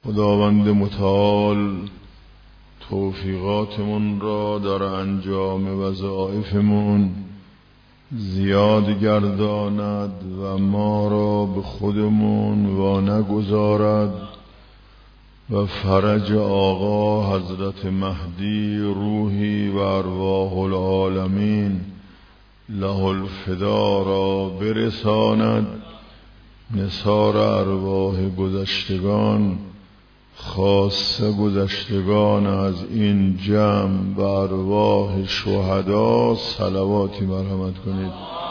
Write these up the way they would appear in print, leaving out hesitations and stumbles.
خداوند متعال توفیقاتمون را در انجام وظایفمون زیاد گرداند و ما را به خودمون وا نگذارد و فرج آقا حضرت مهدی روحی و ارواح العالمین له الفدا را برساند. نثار ارواح گذشتگان، خاصه گذشتگان از این جمع و ارواح شهدا صلواتی مرحمت کنید.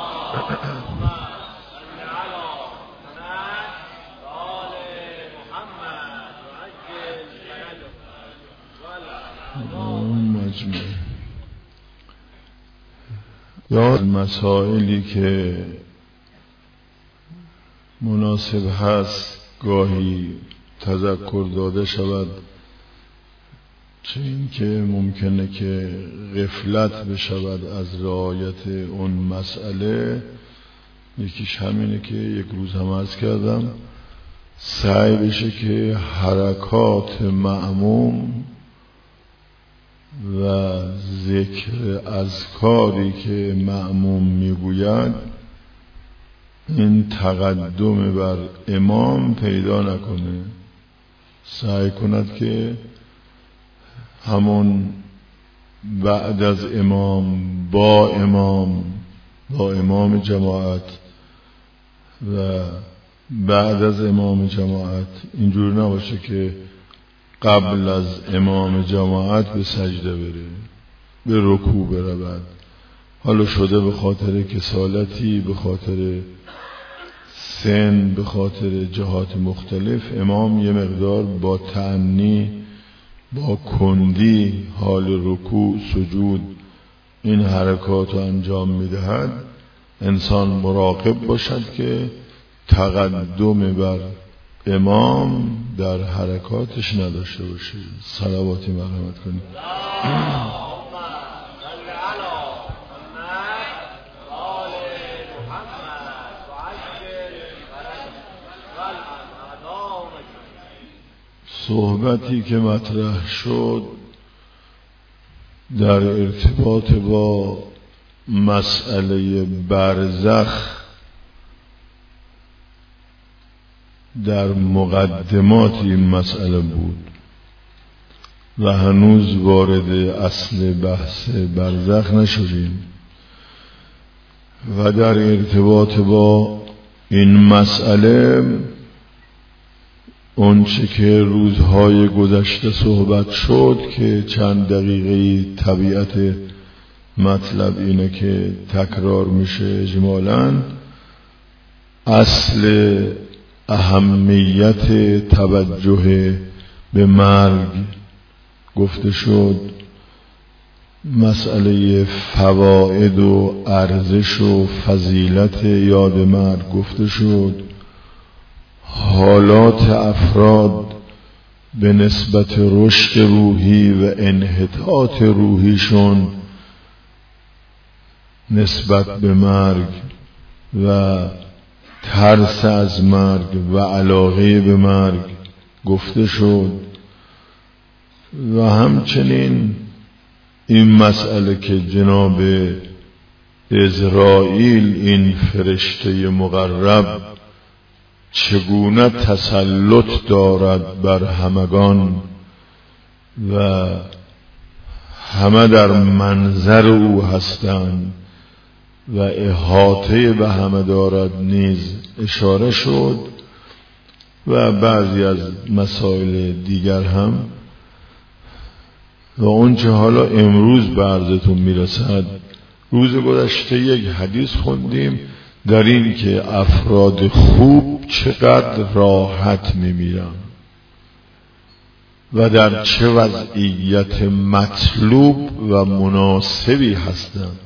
یا مسائلی که مناسب هست گاهی تذکر داده شود، چه این که ممکنه که غفلت بشود از رعایت اون مسئله. یکیش همینه که یک روز هم عرض کردم سعی بشه که حرکات مأموم و ذکر اذکاری که مأموم میگوید این تقدم بر امام پیدا نکنه. سعی کند که همون بعد از امام با امام جماعت و بعد از امام جماعت اینجور نباشه که قبل از امام جماعت به سجده بره، به رکوع برود. حالا شده به خاطر کسالتی، به خاطر سن، به خاطر جهات مختلف امام یه مقدار با تأنی، با کندی حال رکوع، سجود این حرکات رو انجام میدهد. انسان مراقب باشد که تقدم بر امام در حرکاتش نداشته باشه. صلواتی مرحمت کنید. صحبتی که مطرح شد در ارتباط با مسئله برزخ در مقدمات این مسئله بود و هنوز وارد اصل بحث برزخ نشدیم و در ارتباط با این مسئله اونچه که روزهای گذشته صحبت شد که چند دقیقه طبیعت مطلب اینه که تکرار میشه اجمالاً. اصل اهمیت توجه به مرگ گفته شد، مسئله فواید و ارزش و فضیلت یاد مرگ گفته شد، حالات افراد به نسبت رشد روحی و انحطاط روحیشون نسبت به مرگ و ترس از مرگ و علاقه به مرگ گفته شد و همچنین این مسئله که جناب عزرائیل این فرشته مقرب چگونه تسلط دارد بر همگان و همه در منظر او هستند و احاطه به همه دارد نیز اشاره شد و بعضی از مسائل دیگر هم. و اونچه حالا امروز به عرضتون میرسد، روز گذشته یک حدیث خوندیم در این که افراد خوب چقدر راحت میمیرن و در چه وضعیت مطلوب و مناسبی هستند.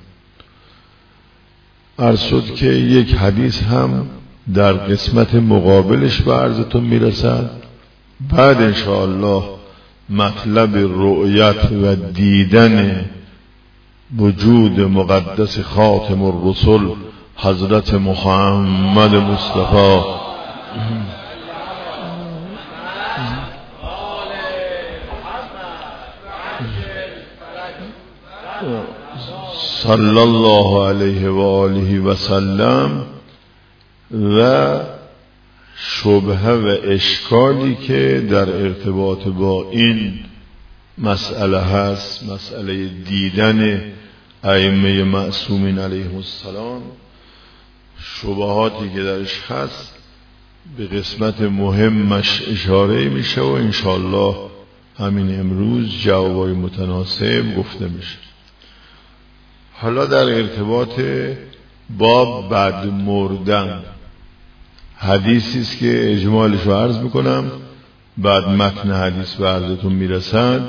عرض شد که یک حدیث هم در قسمت مقابلش به عرضتون میرسد. بعد انشاءالله مطلب رؤیت و دیدن وجود مقدس خاتم الرسل حضرت محمد مصطفی صلی الله علیه و آله و سلم و شبهه و اشکالی که در ارتباط با این مسئله هست، مسئله دیدن ائمه معصومین علیهم السلام، شبهاتی که درش هست به قسمت مهمش اشاره میشه و انشاءالله همین امروز جوابای متناسب گفته میشه. حالا در ارتباط با بد مردن حدیثی است که اجمالش رو عرض میکنم، بعد متن حدیث به عرضتون میرسد.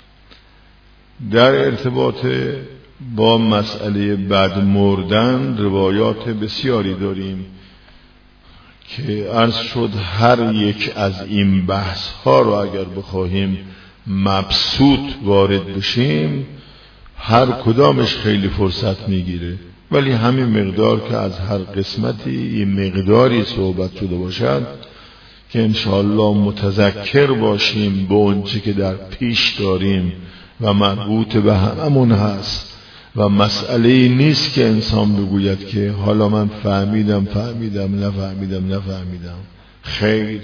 در ارتباط با مسئله بد مردن روایات بسیاری داریم که عرض شد هر یک از این بحث ها رو اگر بخواهیم مبسوط وارد بشیم هر کدامش خیلی فرصت میگیره، ولی همین مقدار که از هر قسمتی این مقداری صحبت شده باشد که انشاءالله متذکر باشیم به اونچه که در پیش داریم و مربوط به هممون هست و مسئله نیست که انسان بگوید که حالا من فهمیدم نفهمیدم. خیر،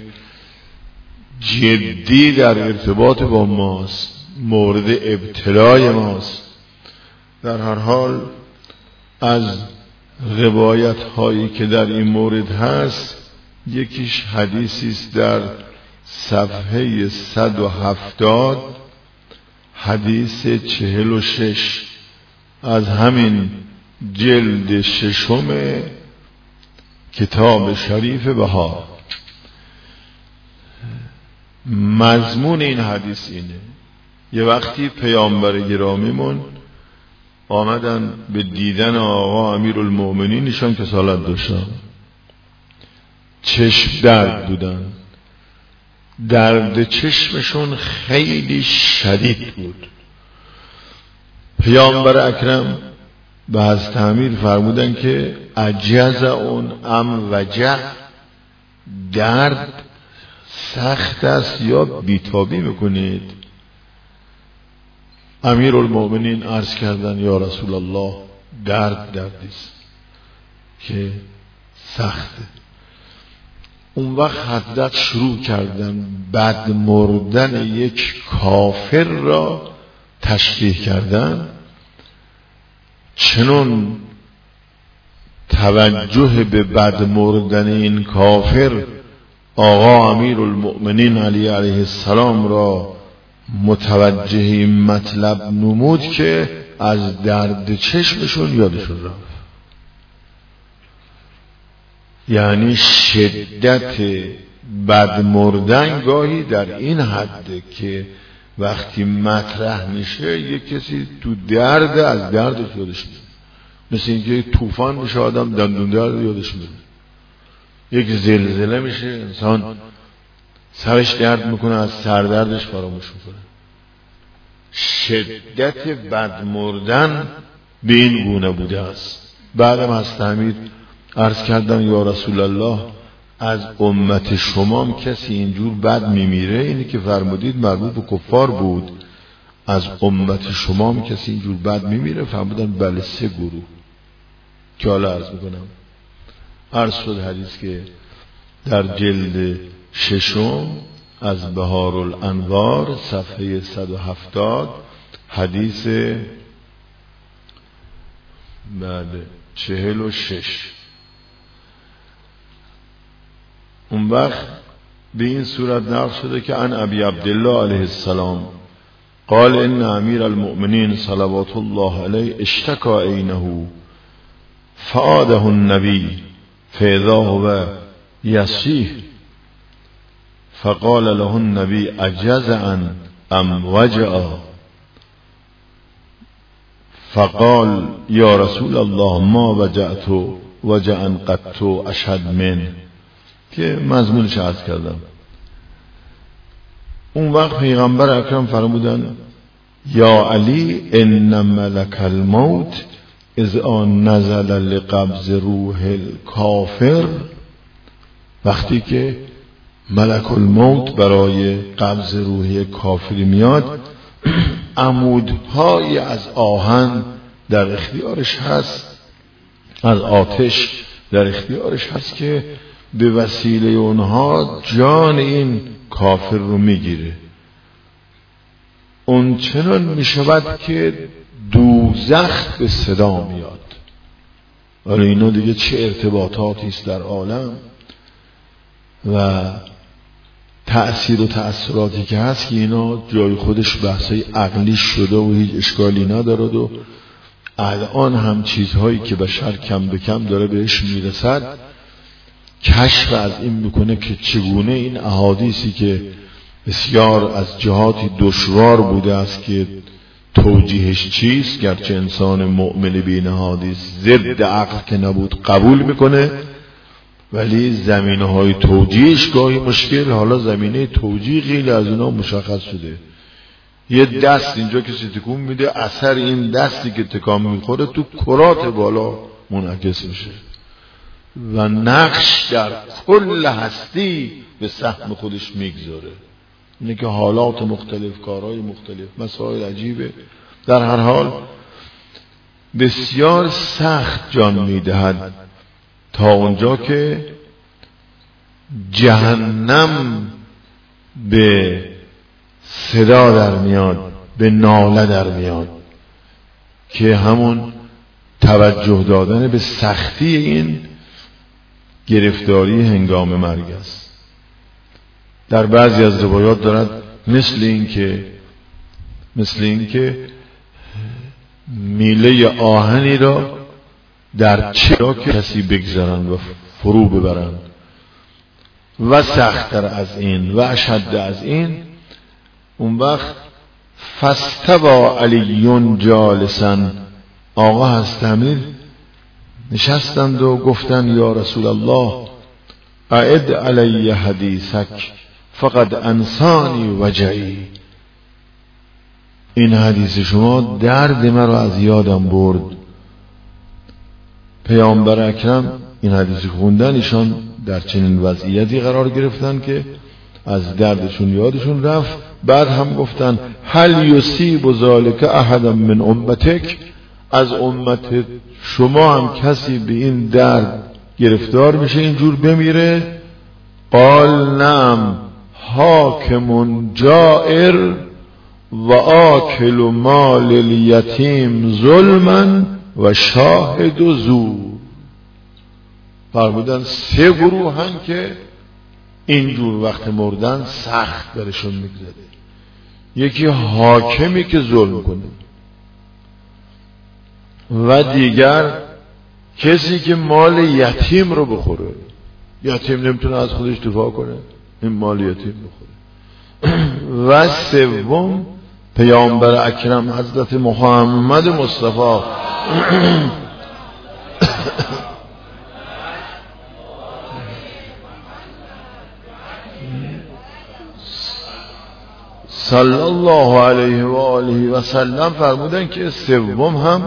جدی در ارتباط با ماست، مورد ابتلای ماست. در هر حال از روایت هایی که در این مورد هست یکیش حدیثی است در صفحه 170 حدیث 46 از همین جلد 6 کتاب شریف بهار. مضمون این حدیث اینه: یه وقتی پیامبر گرامیمون آمدن به دیدن آقا امیرالمؤمنین، ایشان کسالت داشتن، چشم درد بودن، درد چشمشون خیلی شدید بود. پیامبر اکرم به حضرت امیر فرمودن که عجز اون ام وجع، درد سخت است یا بیتابی میکنید؟ امیرالمؤمنین عرض کردن یا رسول الله دردیست که سخته. اون وقت حدت شروع کردن بد مردن یک کافر را تشریح کردن. چنون توجه به بد مردن این کافر آقا امیرالمؤمنین علی علیه السلام را متوجه این مطلب نمود که از درد چشمشون یادشون رفت. یعنی شدت بد مردن گاهی در این حده که وقتی مطرح میشه یک کسی تو درد از دردش یادش میاد، مثل اینکه طوفان میشه آدم دندون درد یادش میاد، یک زلزله میشه انسان سرش درد میکنه از سردردش فراموش میکنه. شدت بد مردن به این گونه بوده است. بعدم از تعمید عرض کردن یا رسول الله از امت شما کسی اینجور بد میمیره؟ اینی که فرمودید مربوط به کفار بود. از امت شما کسی اینجور بد میمیره؟ فرمودن بله 3 گروه که حالا عرض میکنم. عرض شد حدیث که در جلد 6 از بهارالانوار صفحه 170 حدیث بعد 46. اون وقت به این صورت نقل شده که عن ابی عبدالله علیه السلام قال ان امیر المؤمنین صلوات الله علیه اشتکا عینه فعاده النبی فاذا هو یصیح فقال له النبی عجز عن ام وجع فقال یا رسول الله ما وجعت وجعا قط اشد من، که مضمونش عرض کردم. اون وقت پیغمبر اکرم فرمودن یا علی ان ملک الموت اذ آن نزل لقبض روح الکافر، وقتی که ملک الموت برای قبض روح کافری میاد عمودهای از آهن در اختیارش هست، از آتش در اختیارش هست که به وسیله اونها جان این کافر رو میگیره. اون چنان میشود که دوزخ به صدا میاد. ولی اینا دیگه چه ارتباطاتی است در عالم و تأثیر و تأثیراتی که هست که اینا جای خودش بحثای عقلی شده و هیچ اشکالی ندارد و الان هم چیزهایی که بشر کم به کم داره بهش میرسد کشف از این میکنه که چگونه این احادیثی که بسیار از جهاتی دشوار بوده است که توجیهش چیست، گرچه انسان مؤمن به این احادیث ضد عقل که نبود قبول میکنه، ولی زمینه‌های توجیهش گاهی مشکل. حالا زمینه توجیه خیلی از اونا مشخص شده. یه دست اینجا کسی تکون میده، اثر این دستی که تکان میخوره تو کرات بالا منعکس میشه و نقش در کل هستی به سهم خودش میگذاره. اینه که حالات مختلف، کارهای مختلف، مسائل عجیبه. در هر حال بسیار سخت جان میدهد تا اونجا که جهنم به صدا در میاد، به ناله در میاد، که همون توجه دادن به سختی این گرفتاری هنگام مرگ است. در بعضی از روایات دارد مثل این که میله آهنی را در چرا کسی بگذارند و فرو ببرند و سخت‌تر از این و اشد از این. اون وقت فاستوى علی جالسا، آقا حضرت امیر نشستند و گفتند یا رسول الله اعد علی حدیثک فقد انسانی وجعی. این حدیث شما درد مرا از یادم برد. پیامبر اکرم این حدیث خوندن، ایشان در چنین وضعیتی قرار گرفتن که از دردشون یادشون رفت. بعد هم گفتن هل یصیب ذلک احد من امتک، از امت شما هم کسی به این درد گرفتار میشه اینجور بمیره؟ قال نعم حاکم جائر و آکل مال الیتیم ظلما و شاهد و زور. فرمودن 3 گروه هم که اینجور وقت مردن سخت برشون میگذره. یکی حاکمی که ظلم کنه و دیگر کسی که مال یتیم رو بخوره. یتیم نمیتونه از خودش دفاع کنه، این مال یتیم بخوره. و سوم پیامبر اکرم حضرت محمد مصطفی صلی الله علیه و آله و سلم فرمودن که سوم هم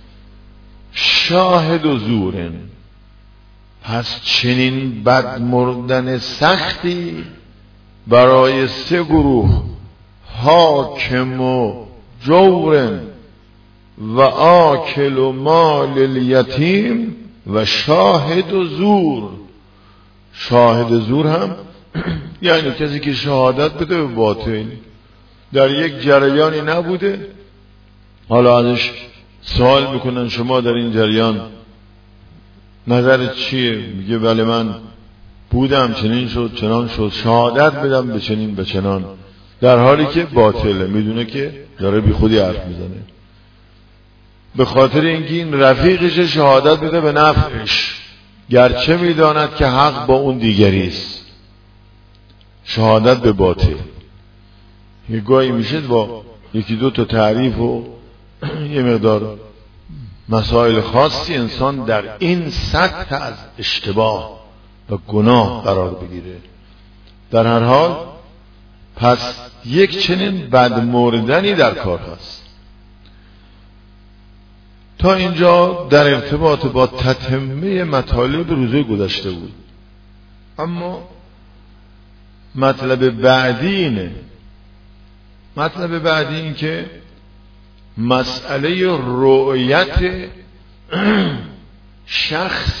شاهد و زورن. پس چنین بد مردن سختی برای 3 گروه، حاکم و جورن و آکل و مال الیتیم و شاهد و زور. شاهد زور هم یعنی کسی که شهادت بده به باطل، در یک جریانی نبوده، حالا ازش سوال میکنن شما در این جریان نظرت چیه؟ میگه بله من بودم، چنین شد چنان شد، شهادت بدم به چنین به چنان، در حالی که باطله، میدونه که داره بی خودی حرف میزنه، به خاطر اینکه این رفیقش شهادت بده به نفعش، گرچه میداند که حق با اون دیگری است. شهادت به باطل یه گاهی میشه با 1-2 تا تعریف و یه مقدار مسائل خاصی انسان در این سطح از اشتباه و گناه قرار بگیره. در هر حال پس یک چنین بد مردنی در کار هست. تا اینجا در ارتباط با تتمه مطالب روزه گذشته بود. اما مطلب بعدی اینه. مطلب بعدی این که مسئله رؤیت شخص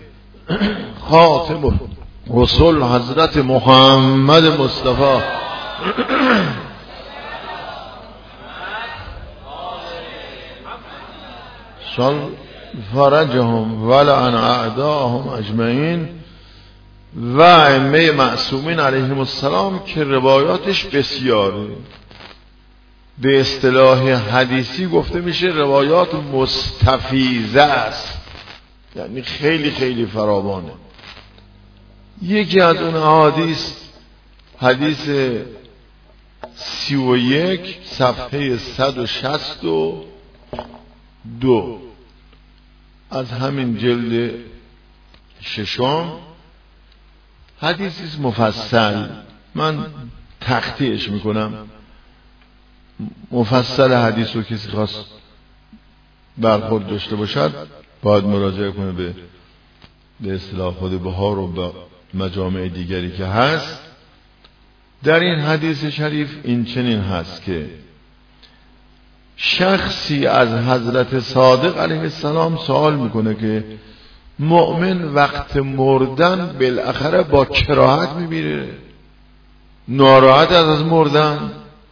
خاتم رسول حضرت محمد مصطفی صل فرجهم ولعن اعداهم اجمعین و ائمه معصومین علیهم السلام که روایاتش بسیاره. به اصطلاح حدیثی گفته میشه روایات مستفیضه است، یعنی خیلی خیلی فراوانه. یکی از اون احادیث حدیث 31 صفحه 162 از همین جلد ششم، حدیثی مفصل، من تخطیعش میکنم. مفصل حدیث رو کسی خواست برخورد داشته باشد باید مراجعه کنه به اصطلاح خود بهار و به مجامع دیگری که هست. در این حدیث شریف این چنین هست که شخصی از حضرت صادق علیه السلام سوال میکنه که مؤمن وقت مردن بالاخره با کراهت میمیره، ناراحت از مردن.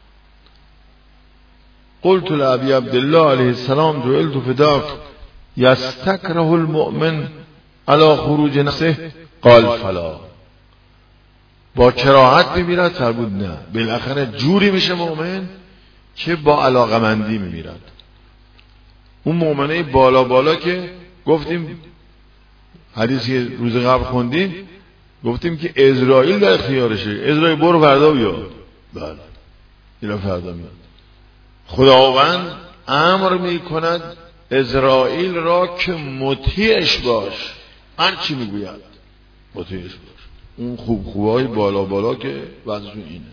قلت لابی عبدالله علیه السلام جعلت فداک یستکره المؤمن علی خروج نفسه؟ قال فلا. با کراهت میمیرد؟ فرمود نه، بالاخره جوری میشه مؤمن که با علاقمندی میمیرد. اون مؤمنه بالا بالا که گفتیم حدیثی روز قبل خوندیم، گفتیم که اسرائیل در اختیارشه. اسرائیل برو فردا بیا. بله اینا فردا میاد. خداوند امر میکند اسرائیل را که مطیعش باش، هر چی میگوید مطیعش باش. اون خوبهای بالا بالا که وضعشون اینه.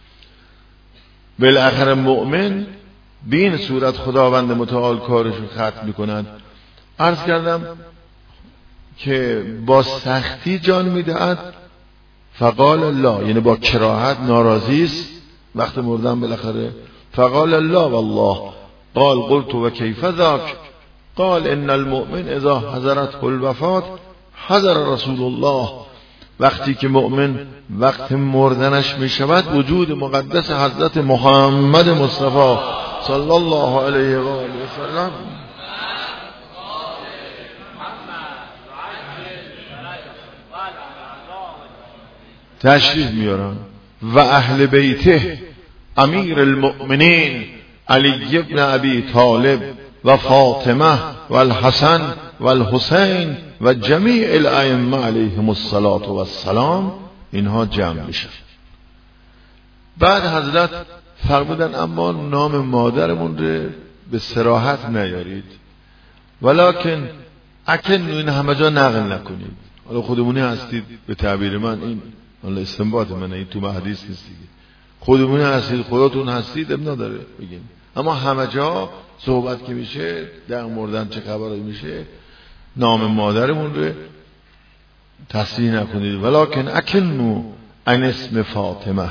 بالاخره مؤمن به این صورت خداوند متعال کارشو ختم میکند. عرض کردم که با سختی جان میدهد. فقال الله، یعنی با کراهت ناراضی است وقت مردن بالاخره. فقال الله والله. قال قلت و کیف ذاک؟ قال ان المؤمن اذا حضرته الوفات حضر رسول الله. وقتی که مؤمن وقت مردنش می شود وجود مقدس حضرت محمد مصطفی صلی الله علیه و آله و سلم تشریف میارن. و اهل بیته امیر المؤمنین علی ابن ابی طالب و فاطمه و الحسن و الحسین و جمیع الائمه علیهم الصلاة و السلام، اینها جمع میشن. بعد حضرت فرمودن اما نام مادرمون رو به صراحت نیارید، ولکن اکن این همه جا نقل نکنید. حالا خودمونی هستید، به تعبیر من این حالا استنباط منه، این تو حدیث نیست دیگه. خودمونی هستید، خودتون هستید، اب نداره بگیم. اما همه جا صحبت که میشه در مردن چه خبری میشه نام مادرمون رو تصریح نکنید. ولکن اکنو عن اسم فاطمه،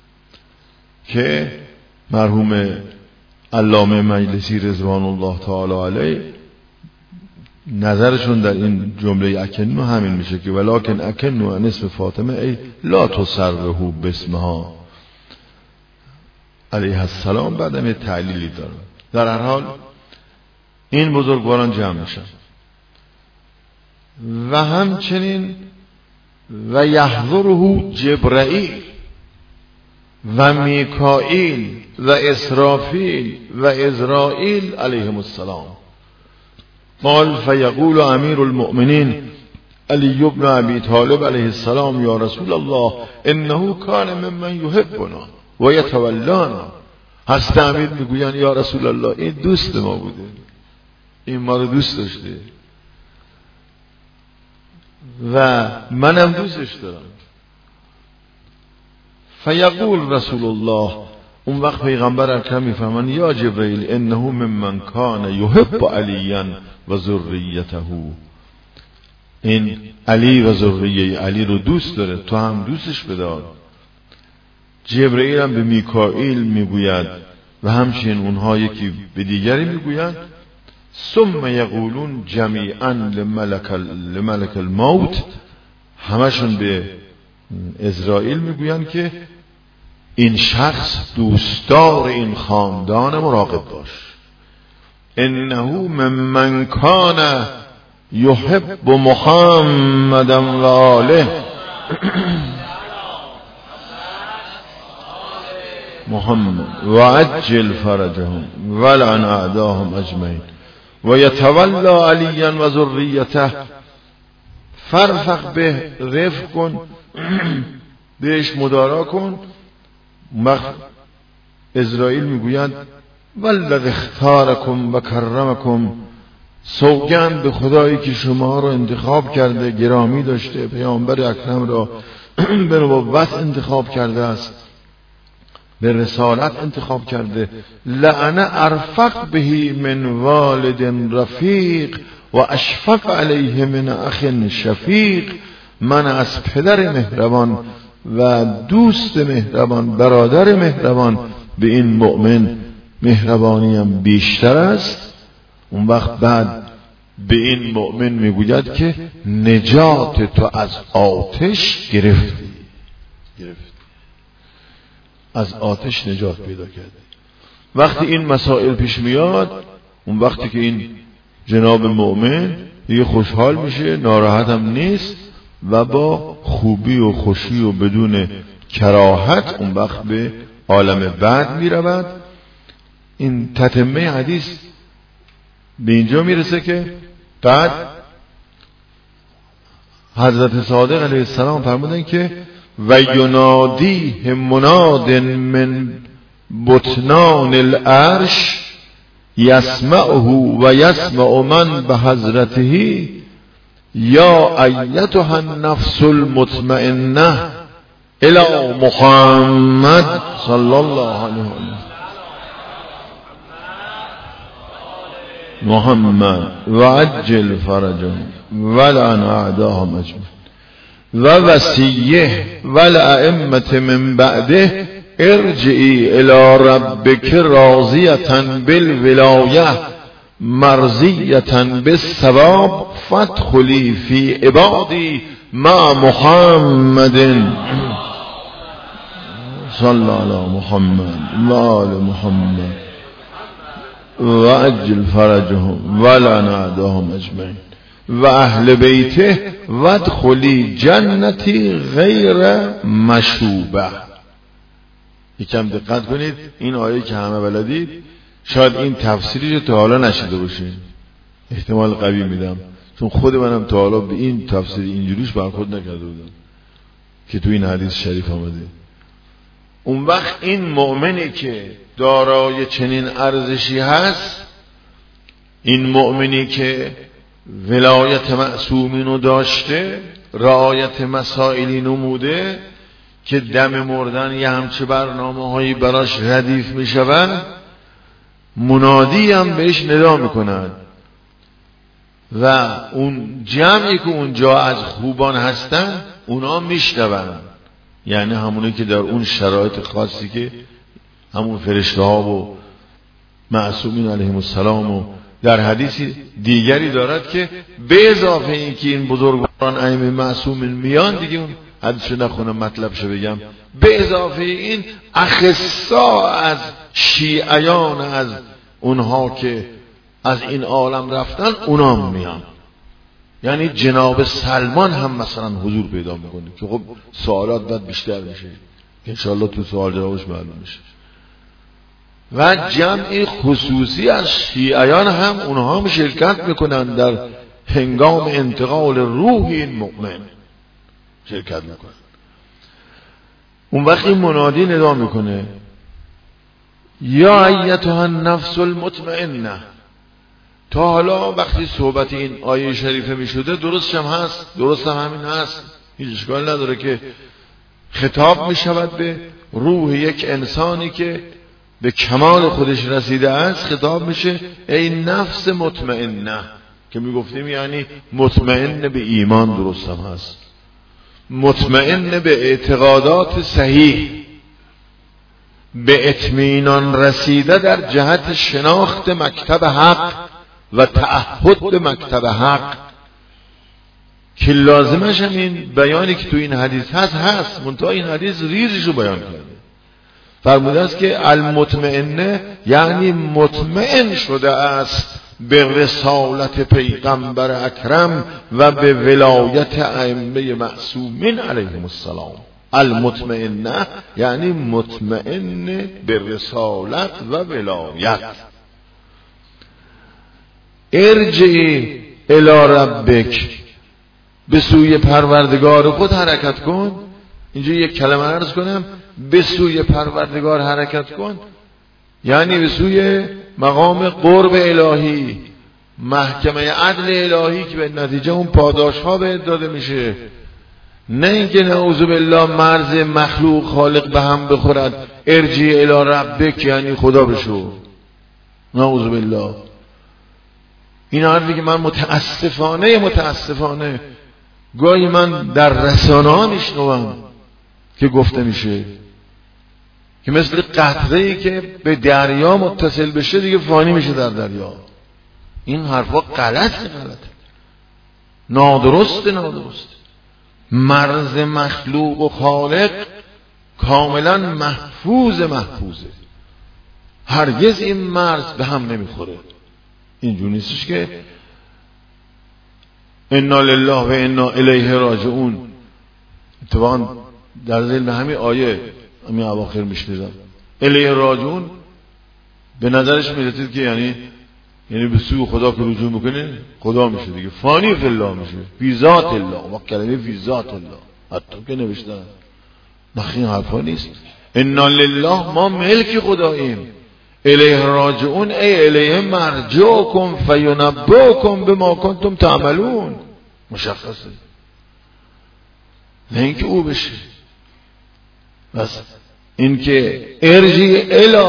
که مرحوم علامه مجلسی رضوان الله تعالی علیه نظرشون در این جمله اکنو همین میشه که ولکن اکنو عن اسم فاطمه ای لا تصرحوا باسمها علیه السلام. بعد هم تعلیلی داره. در هر حال این بزرگواران جمع میشن و همچنین و یحضره جبرائیل و میکائیل و اسرافیل و ازرائیل علیهم السلام. قال فیقول امیر المؤمنین علی ابن ابی طالب علیه السلام یا رسول الله انه کان ممن یحبنا و یتولانا. حضرت امیر میگوین یا رسول الله این دوست ما بوده، این ما رو دوست داشته و منم دوستش دارم. فیقول رسول الله، اون وقت پیغمبر اکرم میفهمن یا جبرائیل انه ممن کان یحب علیا و ذریته. این علی و ذریه علی رو دوست داره، تو هم دوستش بدار. جبرائیل هم به میکائیل میگوید و همچنین اونها یکی به دیگری میگویند ثم یقولون جمیعا لملک الموت، همشون به اسرائیل میگویند که این شخص دوستدار این خاندان، مراقب باش. انه ممن کان یحب محمدا و آله محمد و عجل فرجهم ولعن اعداهم اجمعین و یتولی علیا و ذریته، فرفق به، رفق کن، بهش مدارا کن. اسرائیل میگویند والذی اختارکم و کرمکم، سوگند به خدایی که شما را انتخاب کرده، گرامی داشته، پیامبر اکرم را به نبوت انتخاب کرده است، به رسالت انتخاب کرده. لعنه ارفق بهی من والد رفیق و اشفق علیه من اخ شفیق، من از پدر مهربان و دوست مهربان، برادر مهربان به این مؤمن مهربانیم بیشتر است. اون وقت بعد به این مؤمن میگوید که نجات تو از آتش گرفتی، از آتش نجات پیدا کردی. وقتی این مسائل پیش میاد، اون وقتی که این جناب مؤمن دیگه خوشحال میشه، ناراحت هم نیست و با خوبی و خوشی و بدون کراهت اون وقت به عالم بعد میرود. این تتمه حدیث به اینجا میرسه که بعد حضرت صادق علیه السلام فرمودن که و ینادیه مناد من بطنان العرش یسمعه و یسمع من به حضرته یا ایتها النفس المطمئنه الی محمد صلی الله علیه و آله محمد و عجل فرجهم ولعن اعداهم اجمعین و وصیه والائمه من بعده ارجعی الی ربک راضیة بالولایه مرضیة بالثواب فادخلی فی عبادی مع محمد صلی علی محمد و آل محمد و عجل فرجهم ولعن اعداهم اجمعین و اهل بیته وادخلی جنتی غیر مشوبه. یکم دقت کنید، این آیه که همه بلدید شاید این تفسیری رو تا حالا نشیده باشین، احتمال قوی میدم، چون خود منم تا حالا به این تفسیر اینجوریش برخورد نکرده بودم که تو این حدیث شریف آمده. اون وقت این مؤمنی که دارای چنین ارزشی هست، این مؤمنی که ولایت معصومین رو داشته، رعایت مسائلی نموده که دم مردن یه همچه برنامه هایی براش ردیف می شود، منادی هم بهش ندا می کند و اون جمعی که اونجا از خوبان هستن اونا می شنون، یعنی همونی که در اون شرایط خاصی که همون فرشته ها و معصومین علیهم السلام و در حدیث دیگری دارد که به اضافه این که این بزرگواران ائمه معصومین میان، دیگه اون حدیث رو نخونم مطلبشو بگم، به اضافه این اخصا از شیعیان، از اونها که از این عالم رفتن، اونا میان. یعنی جناب سلمان هم مثلا حضور پیدا میکنه که خب سوالات بعد بیشتر میشه، انشاءالله تو سوال جوابش معلوم میشه. و جمعی خصوصی از شیعیان هم اونها هم شرکت میکنن در هنگام انتقال روح این مؤمن، شرکت میکنن. اون وقت این منادی ندا میکنه یا ایتها النفس المطمئنه. تا حالا وقتی صحبت این آیه شریفه میشده درست هم هست، درست هم همین هست، هیچ اشکال نداره که خطاب میشود به روح یک انسانی که به کمال خودش رسیده است، خطاب میشه ای نفس مطمئنه، که میگفتیم یعنی مطمئن به ایمان، درست هم هست، مطمئن به اعتقادات صحیح، به اطمینان رسیده در جهت شناخت مکتب حق و تعهد به مکتب حق که لازمش هم این بیانی که تو این حدیث هست منتها این حدیث ریزش رو بیان کرده. فرموده است که المطمئنه یعنی مطمئن شده است به رسالت پیغمبر اکرم و به ولایت ائمه معصومین علیهم السلام. المطمئنه یعنی مطمئن به رسالت و ولایت. ارجعی الی ربک، به سوی پروردگار خود حرکت کن. اینجا یک کلمه عرض کنم، به سوی پروردگار حرکت کن یعنی به سوی مقام قرب الهی، محکمه عدل الهی که به نتیجه اون پاداش ها بهت داده میشه. نه اینکه نعوذ بالله مرز مخلوق خالق به هم بخورد. ارجع الی ربک یعنی خدا بشو، نعوذ بالله. این حرفی که من متاسفانه گاهی من در رسانه ها میشنوم که گفته میشه که مثل قطره‌ای که به دریا متصل بشه دیگه فانی میشه در دریا. این حرفا غلطه، نادرسته. مرز مخلوق و خالق کاملا محفوظه. هرگز این مرز به هم نمیخوره. اینجور نیستش که انا لله و انا الیه راجعون. اتفاقا در ذیل همین آیه همین اواخر میشنیدم الیه راجعون به نظرش میرسید که یعنی به سوی خدا که رجوع میکنه خدا میشه دیگه، فانی فی الله میشه، فی ذات الله. و کلمه فی ذات الله حتی که نوشتن نخی حرفا نیست. انا لله ما ملک خداییم، الیه راجعون ای الیه مرجعکم فینبئکم بما کنتم تعملون. مشخصه، نه اینکه او بشه. بس اینکه ارجع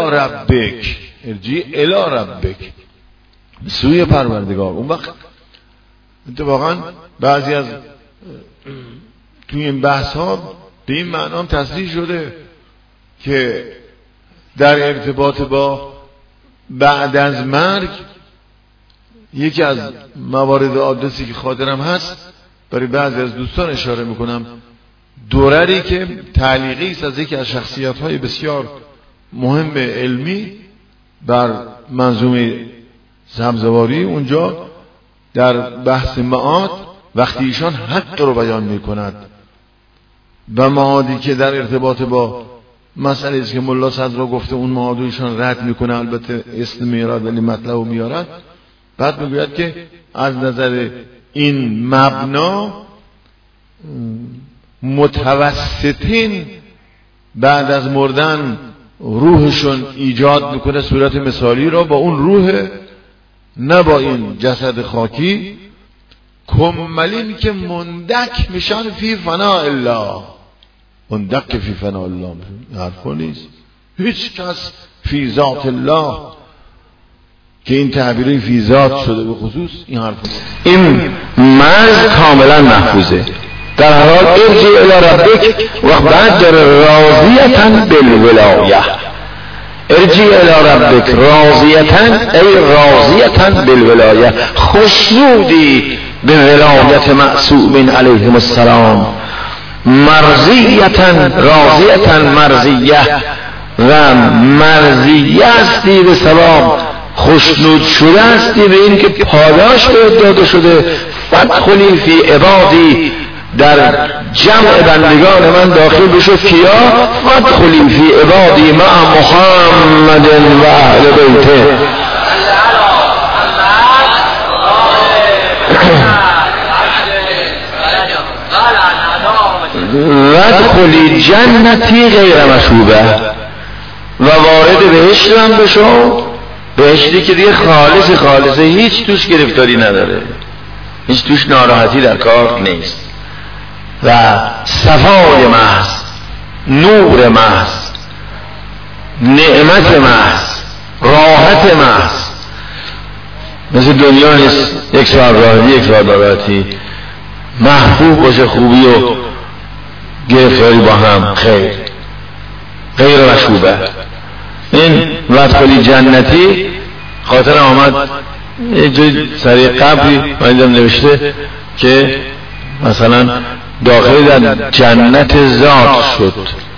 الی ربک سوی پروردگار. اون وقت اتفاقا بعضی از توی این بحث ها به این معنا تصریح شده که در ارتباط با بعد از مرگ یکی از موارد آدرسی که خاطرم هست برای بعضی از دوستان اشاره میکنم، دورری که تعلیقی است از یکی از شخصیت‌های بسیار مهم علمی بر منظومه سبزواری. اونجا در بحث معاد وقتی ایشان حق رو بیان میکند و معادی که در ارتباط با مسئله است که ملا صدرا گفته اون معادو ایشان رد میکنه، البته اسم میارد ولی مطلب رو میارد، بعد میگوید که از نظر این مبنا متوسطین بعد از مردن روحشون ایجاد میکنه صورت مثالی را با اون روح، نه با این جسد خاکی. کملین که مندک میشن فی فنا الله، مندک فی فنا الله حرفا نیست. هیچ کس فی ذات الله که این تعبیری فی ذات شده به خصوص این حرف این مرز کاملا محفوظه. در حال ارجع الی ربک و بعد در راضیتا بالولایه. ارجع الی ربک راضیتا ای راضیتا بالولایه، خوشنودی به ولایت معصومین علیهم السلام. مرضیتا راضیتا مرضیه و مرضیه استی به ثواب، خوشنود شده استی به این که پاداش به داده شده. فادخلی فی عبادی، در جمع بندگان من داخل بشو. کیا؟ فادخلی فی عبادی مع محمد و اهل بیته. وادخلی جنتی غیر مشوبه، و وارد بهشت من بشو. بهشتی که دیگه خالصه، هیچ توش گرفتاری نداره، هیچ توش ناراحتی در کار نیست، و صفای محض، نور محض، نعمت محض، راحت محض. مثل دنیا نیست یک ساعت راحتی یک ساعت ناراحتی، محبوب باشه خوبی و گرفتاری با هم، غیر مشوبه. وادخلی جنتی خاطر آمد یه جای سریع قبلی من نوشته که مثلا داخل در جنت ذات شد،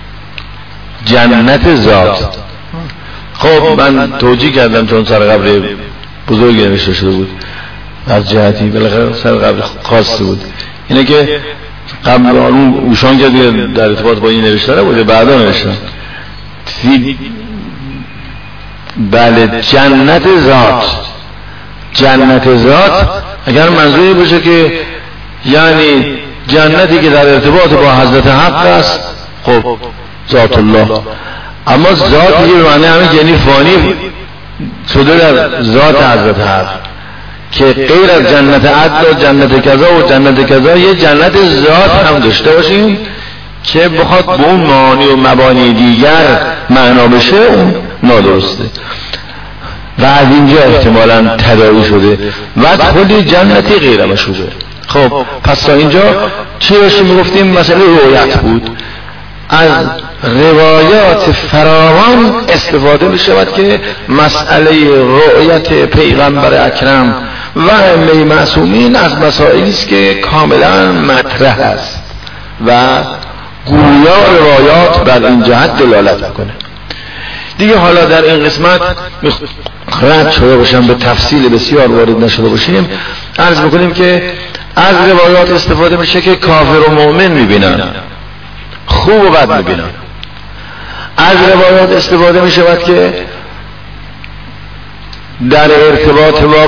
جنت ذات. خب من توجیه کردم چون سر قبر بزرگی نوشته شده بود از جهتی بالاخره سر قبر خاصی بود، اینه که قبل اون اوشان که در ارتباط با این نوشته نبوده بعدا نوشتم بله جنت ذات. جنت ذات اگر منظوری باشه که یعنی جنتی که در ارتباط با حضرت حق است، خب ذات الله. اما ذات یه معنی همین یعنی فانی شده در ذات حضرت حق که غیر از جنت عدل و جنت کذا و جنت کذا یه جنت ذات هم داشته باشیم که بخواد به اون معانی و مبانی دیگر معنا بشه اون نادرسته و از اینجا احتمالاً تداعی شده و کلی جنتی غیر مشوبه. خب پس تا اینجا چی باشیم میگفتیم؟ مسئله رؤیت بود. از روایات فراوان استفاده می شود که مسئله رؤیت پیغمبر اکرم و ائمه معصومین از مسائلی است که کاملا مطرح است و گویا روایات بر این جهت دلالت میکنه. دیگه حالا در این قسمت رد شده باشم به تفصیل بسیار وارد نشده باشیم، عرض میکنیم که از روایات استفاده میشه که کافر و مؤمن میبینن، خوب و بد میبینن. از روایات استفاده میشود که در ارتباط با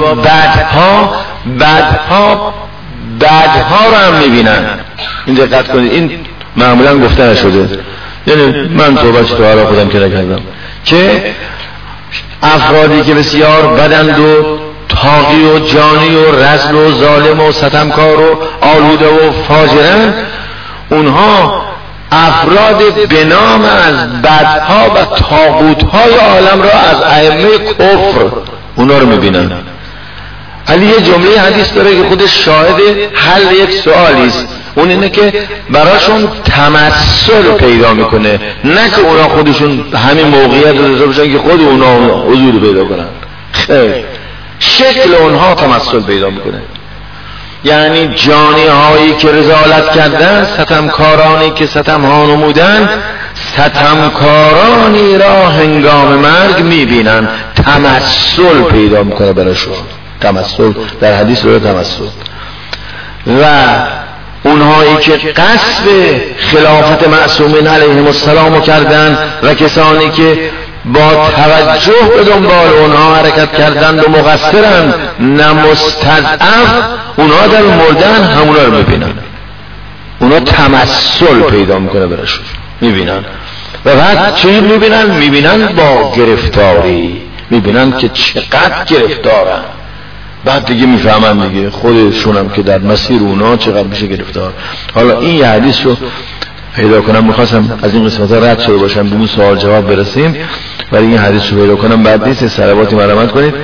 بدها رو هم میبینن. این دقت کنید، این معمولا گفته نشده، یعنی من صحبت تو را خودم که نکردم که افرادی که بسیار بدند و طاغی و جانی و رذل و ظالم و ستمکار و آلوده و فاجرن، اونها افراد به نام از بدها و طاغوت‌های عالم را از ائمه کفر اونا رو میبینن. علی یه جمله حدیث داره که خودش شاهد حل یک سوالی است، اون اینه که براشون تمثل پیدا میکنه، نه که اونا خودشون همین موقعیت رو داشته باشن که خود اونا حضور پیدا کنن. خیر، شکل اونها تمثل پیدا میکنه، یعنی جانی هایی که رذالت کردن، ستمکارانی که ستم ها نمودن، ستمکارانی را هنگام مرگ میبینن، تمثل پیدا میکنه براشون. تمثل در حدیث رو تمثل. و اونهایی که قصد خلافت معصومین علیهم السلام کردن و کسانی که با توجه به دنبال اونها حرکت کردند و مقصرند نه مستضعف، اونها در مردن همونا رو میبینن، اونها تمثل پیدا میکنه براشون، میبینن. و بعد چی میبینن؟ میبینن با گرفتاری، میبینن که چقدر گرفتارن. بعد دیگه میفهمن دیگه خودشونم که در مسیر اونا چقدر میشه گرفتار. حالا این یه حدیث رو پیدا کنم، میخواستم از این قسمت ها رد شده باشم به اون سوال جواب برسیم، ولی این حدیث رو پیدا کنم بعد نیست. صلواتی مرحمت کنید.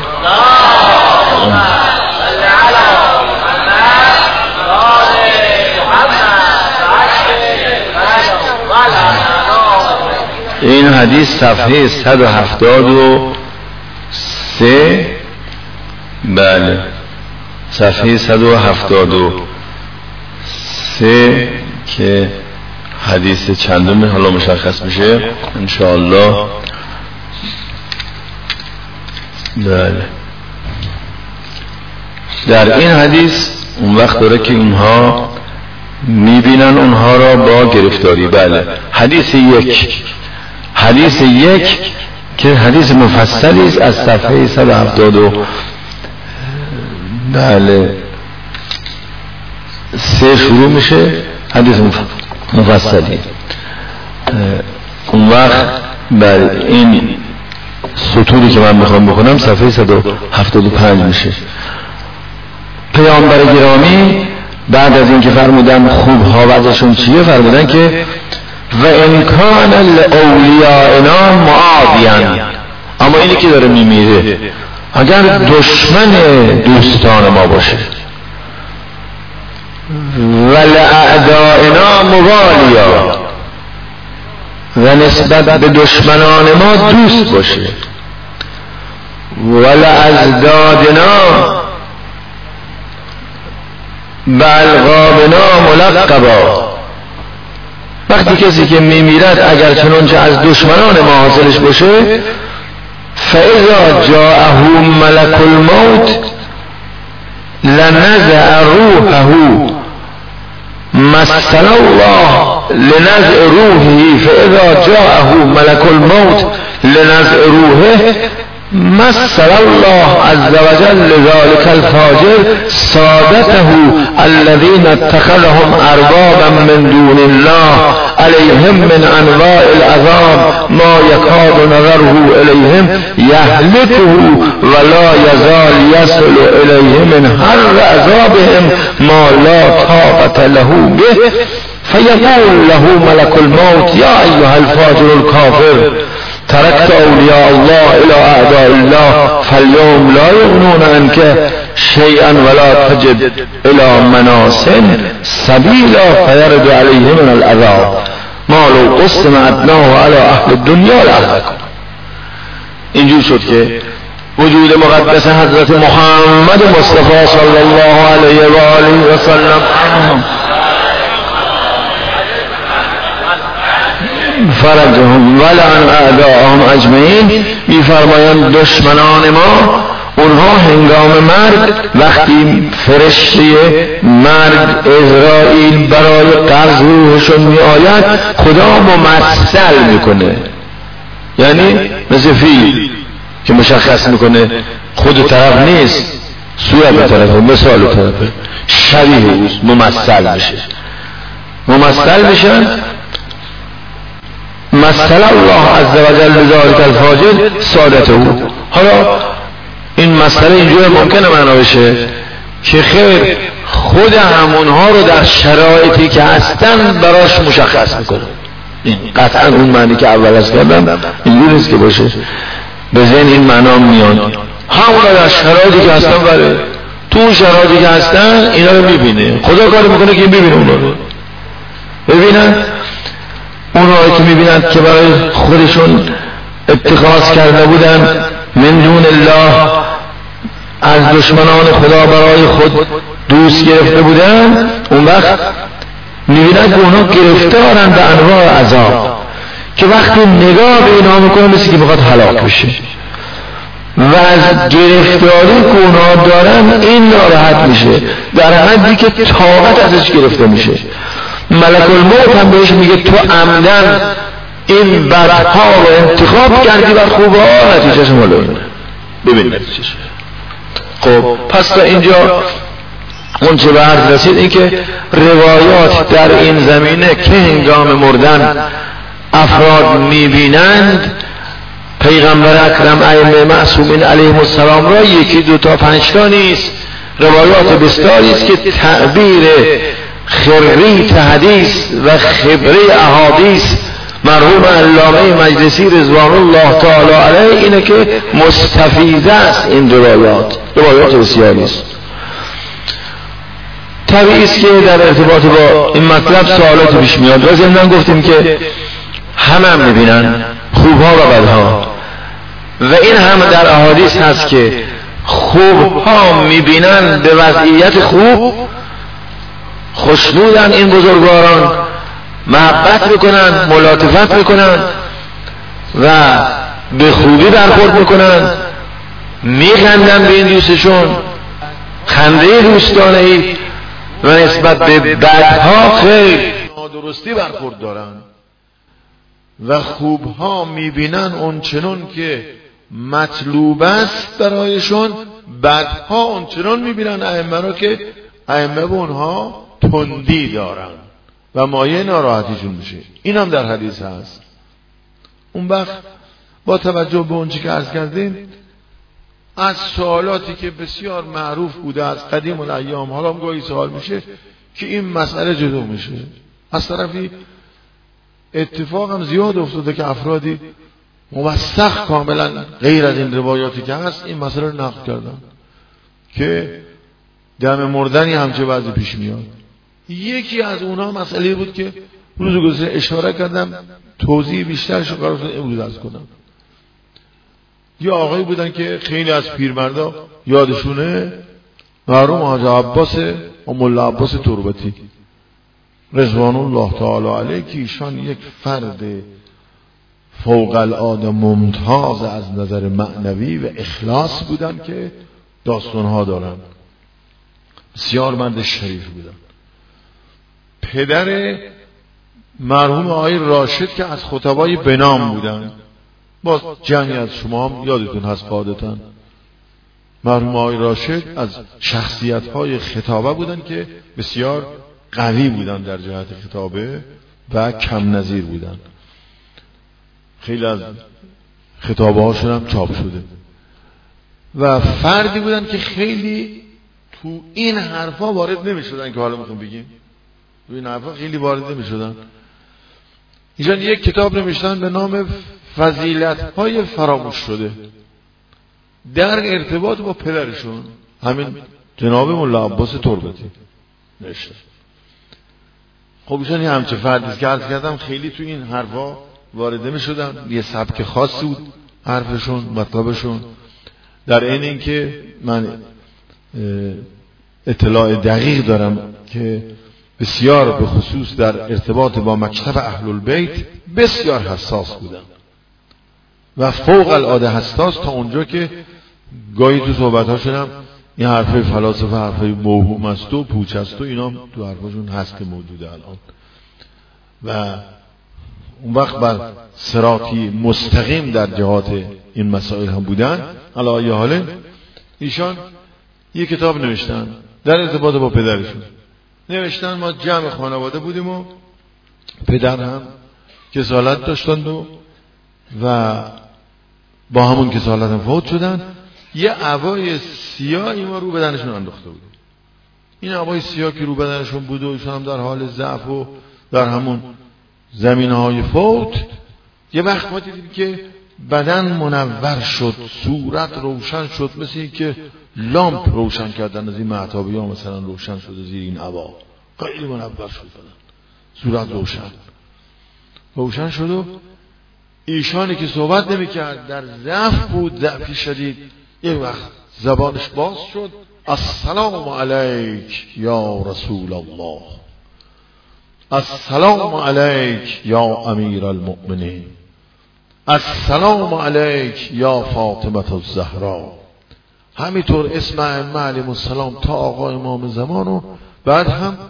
این حدیث صفحه 173 بله صفحه 173 که حدیث چندمه حالا مشخص میشه انشاءالله. بله در این حدیث اون وقت داره که اونها میبینن اونها را با گرفتاری. بله حدیث یک که حدیث مفصلی است از صفحه 170 بله 3 شروع میشه، حدیث مفصلی. اون وقت بر این سطوری که من میخوام بکنم صفحه 175 میشه. پیامبر گرامی بعد از اینکه فرمودن خوب ها وضعشون چیه، فرمودن که و امکان الاولیاءنا معادیان، اما اینی که داره میمیره اگر دشمن دوستان ما باشه، و لأعدائنا موالیا، و نسبت به دشمنان ما دوست باشه. ولازدادنا بالغابنا ملقبا. وقتی کسی که میمیرد اگر چنانچه از دشمنان ما حاصلش باشه، فاذا جاءه ملک الموت لنزع روحه مثل الله لنزع روحه فاذا جاءه ملک الموت لنزع روحه مثل الله عز وجل لذلك الفاجر سادته الذين اتخذهم اربابا من دون الله عليهم من انواع العذاب ما يكاد نظره اليهم يهلكه ولا يزال يصل اليه من حر عذابهم ما لا طاقة له به فيقول له ملك الموت يا ايها الفاجر الكافر تركت اولیاء الله الى اعداء الله فاليوم لا يغنون عنك شيئا ولا تجد الى مناص سبيلا فيرد عليه من العذاب ما لو قسم ادناه على اهل الدنيا لأهلكم. اینجور شد که وجود مقدس حضرت محمد مصطفی صلی الله علیه و آله و سلم فرجهم ولعن اعداءهم اجمعین. میفرمایند دشمنان ما، اونها هنگام مرگ وقتی فرشته مرگ عزرائیل برای قبض روحشون می آید خدا ممثل میکنه، یعنی مثل فیل که مشخص میکنه خود طرف نیست، صورت طرفه، مثال طرفه، شبیه اوست، ممثل میشن. مثل الله عز وجل لذلك الفاجر سادته. حالا این مسئله اینجور ممکنه معنا بشه که خیر خود همونها رو در شرایطی که هستن براش مشخص میکنه. این قطعا اون معنی که اول از کردم اینجور نیست که باشه، به ذهن این معنا میاد همونها در شرایطی که هستن، برای تو اون شرایطی که هستن اینا رو میبینه، خدا کار میکنه که این ببینه، اونا رو ببینن. اونهایی که میبینند که برای خودشون اتخاذ کرده بودن من دون الله، از دشمنان خدا برای خود دوست گرفته بودن، اون وقت میبینند که اونها گرفتارن به انواع عذاب که وقتی نگاه به اینها میکنه مثل که بخواد هلاک بشه و از گرفتاری که اونها دارن این ناراحت میشه در حدی که طاقت ازش گرفته میشه. ملک الموت هم بهش میگه تو عمدن این بدها رو انتخاب کردی و خوبه ها، نتیجهش مال اینه. ببین نتیجهش. خب پس تا اینجا اون چه به عرض رسید این که روایات در این زمینه که هنگام مردن افراد میبینند پیغمبر اکرم ائمه معصومین علیهم السلام را یکی دو تا پنج تا نیست، روایات بسیاری است که تعبیر خریت حدیث و خبره احادیث مرحوم علامه مجلسی رضوان الله تعالی علیه اینه که مستفیض است. این روایات بسیاری است. طبیعی است که در ارتباط با این مطلب سوالات پیش میاد و ضمن گفتیم که همه میبینن خوبها و بدها و این هم در احادیث هست که خوبها میبینن به وضعیت خوب، خوشنودن این بزرگواران، محبت میکنن، ملاطفت میکنن و به خوبی برخورد میکنن، میخندن به این دوستشون، خنده دوستانه‌ای و نسبت به بدها خیلی نادرستی برخورد دارن و خوبها میبینن اون چنون که مطلوب است برایشون، بدها اون چنون میبینن ائمه رو که ائمه به اونها تندی دارن و مایه ناراحتیشون میشه. این هم در حدیث هست. اون وقت با توجه به اون چی که عرض کردیم از سوالاتی که بسیار معروف بوده از قدیم الایام، حالا هم گاهی سوال میشه که این مسئله جدا میشه. از طرفی اتفاق هم زیاد افتاده که افرادی موثق کاملا غیر از این روایاتی که هست این مسئله رو نقل کردن که دم مردنی همچه وضعی پیش میاد. یکی از اونها مسئله بود که روز گذشته اشاره کردم، توضیح بیشترش رو قرار امروز عرض کنم. یه آقایی بودن که خیلی از پیرمردا یادشونه، مرحوم حاج عباس و ملا عباس تربتی رضوان الله تعالی علیه، که ایشان یک فرد فوق العاده ممتاز از نظر معنوی و اخلاص بودن که داستانها دارن. بسیار مرد شریف بودن. پدر مرحوم آقای راشد که از خطبای بنام بودن، باز جمعی از شما هم یادتون هست قاعدتاً، مرحوم آقای راشد از شخصیت‌های خطابه بودن که بسیار قوی بودن در جهت خطابه و کم نظیر بودن. خیلی از خطابه هاشون هم چاپ شده و فردی بودن که خیلی تو این حرفا وارد نمی شدن که حالا میخوام بگیم، تو این حرفا خیلی وارد نمی شدن. ایشان یک کتاب نوشتن به نام فضیلت‌های فراموش شده در ارتباط با پدرشون، همین جناب ملا عباس تربتی نوشتن. خب ایشان یه همچه فردیست که عرض کردم خیلی تو این حرفا وارد نمی شدن، یه سبک خاصی بود حرفشون، مطلبشون. در این اینکه من اطلاع دقیق دارم که بسیار به خصوص در ارتباط با مکتب اهل البیت بسیار حساس بودن و فوق العاده حساس، تا اونجا که گاهی تو صحبت‌هاشون هم این حرفای فلاسفه حرفای موهوم است و پوچ است و اینا تو حرفاشون هست که موجوده الان. و اون وقت بر صراطی مستقیم در جهات این مسائل هم بودن. علی ای حال ایشان یک کتاب نوشتن در ارتباط با پدرشون. نوشتن ما جمع خانواده بودیم و پدر هم کسالت داشتند و با همون کسالت هم فوت شدن. یه عبای سیاهی ما رو بدنشون انداخته بود. این عبای سیاه که رو بدنشون بود و ایشون هم در حال ضعف و در همون زمینه‌های فوت، یه وقت ما دیدیم که بدن منور شد، صورت روشن شد، مثل این که لامپ روشن کردن از این مهتابی ها مثلا روشن شده زیر این عبا، خیلی منور شد بدن، صورت روشن شد. و ایشانی که صحبت نمی کرد در ضعف بود، ضعفی شدید، یه وقت زبانش باز شد، السلام علیک یا رسول الله، السلام علیک یا امیر المؤمنین، السلام علیک یا فاطمه الزهرا. همینطور اسم ائمه علیهم السلام تا آقا امام زمان و بعد هم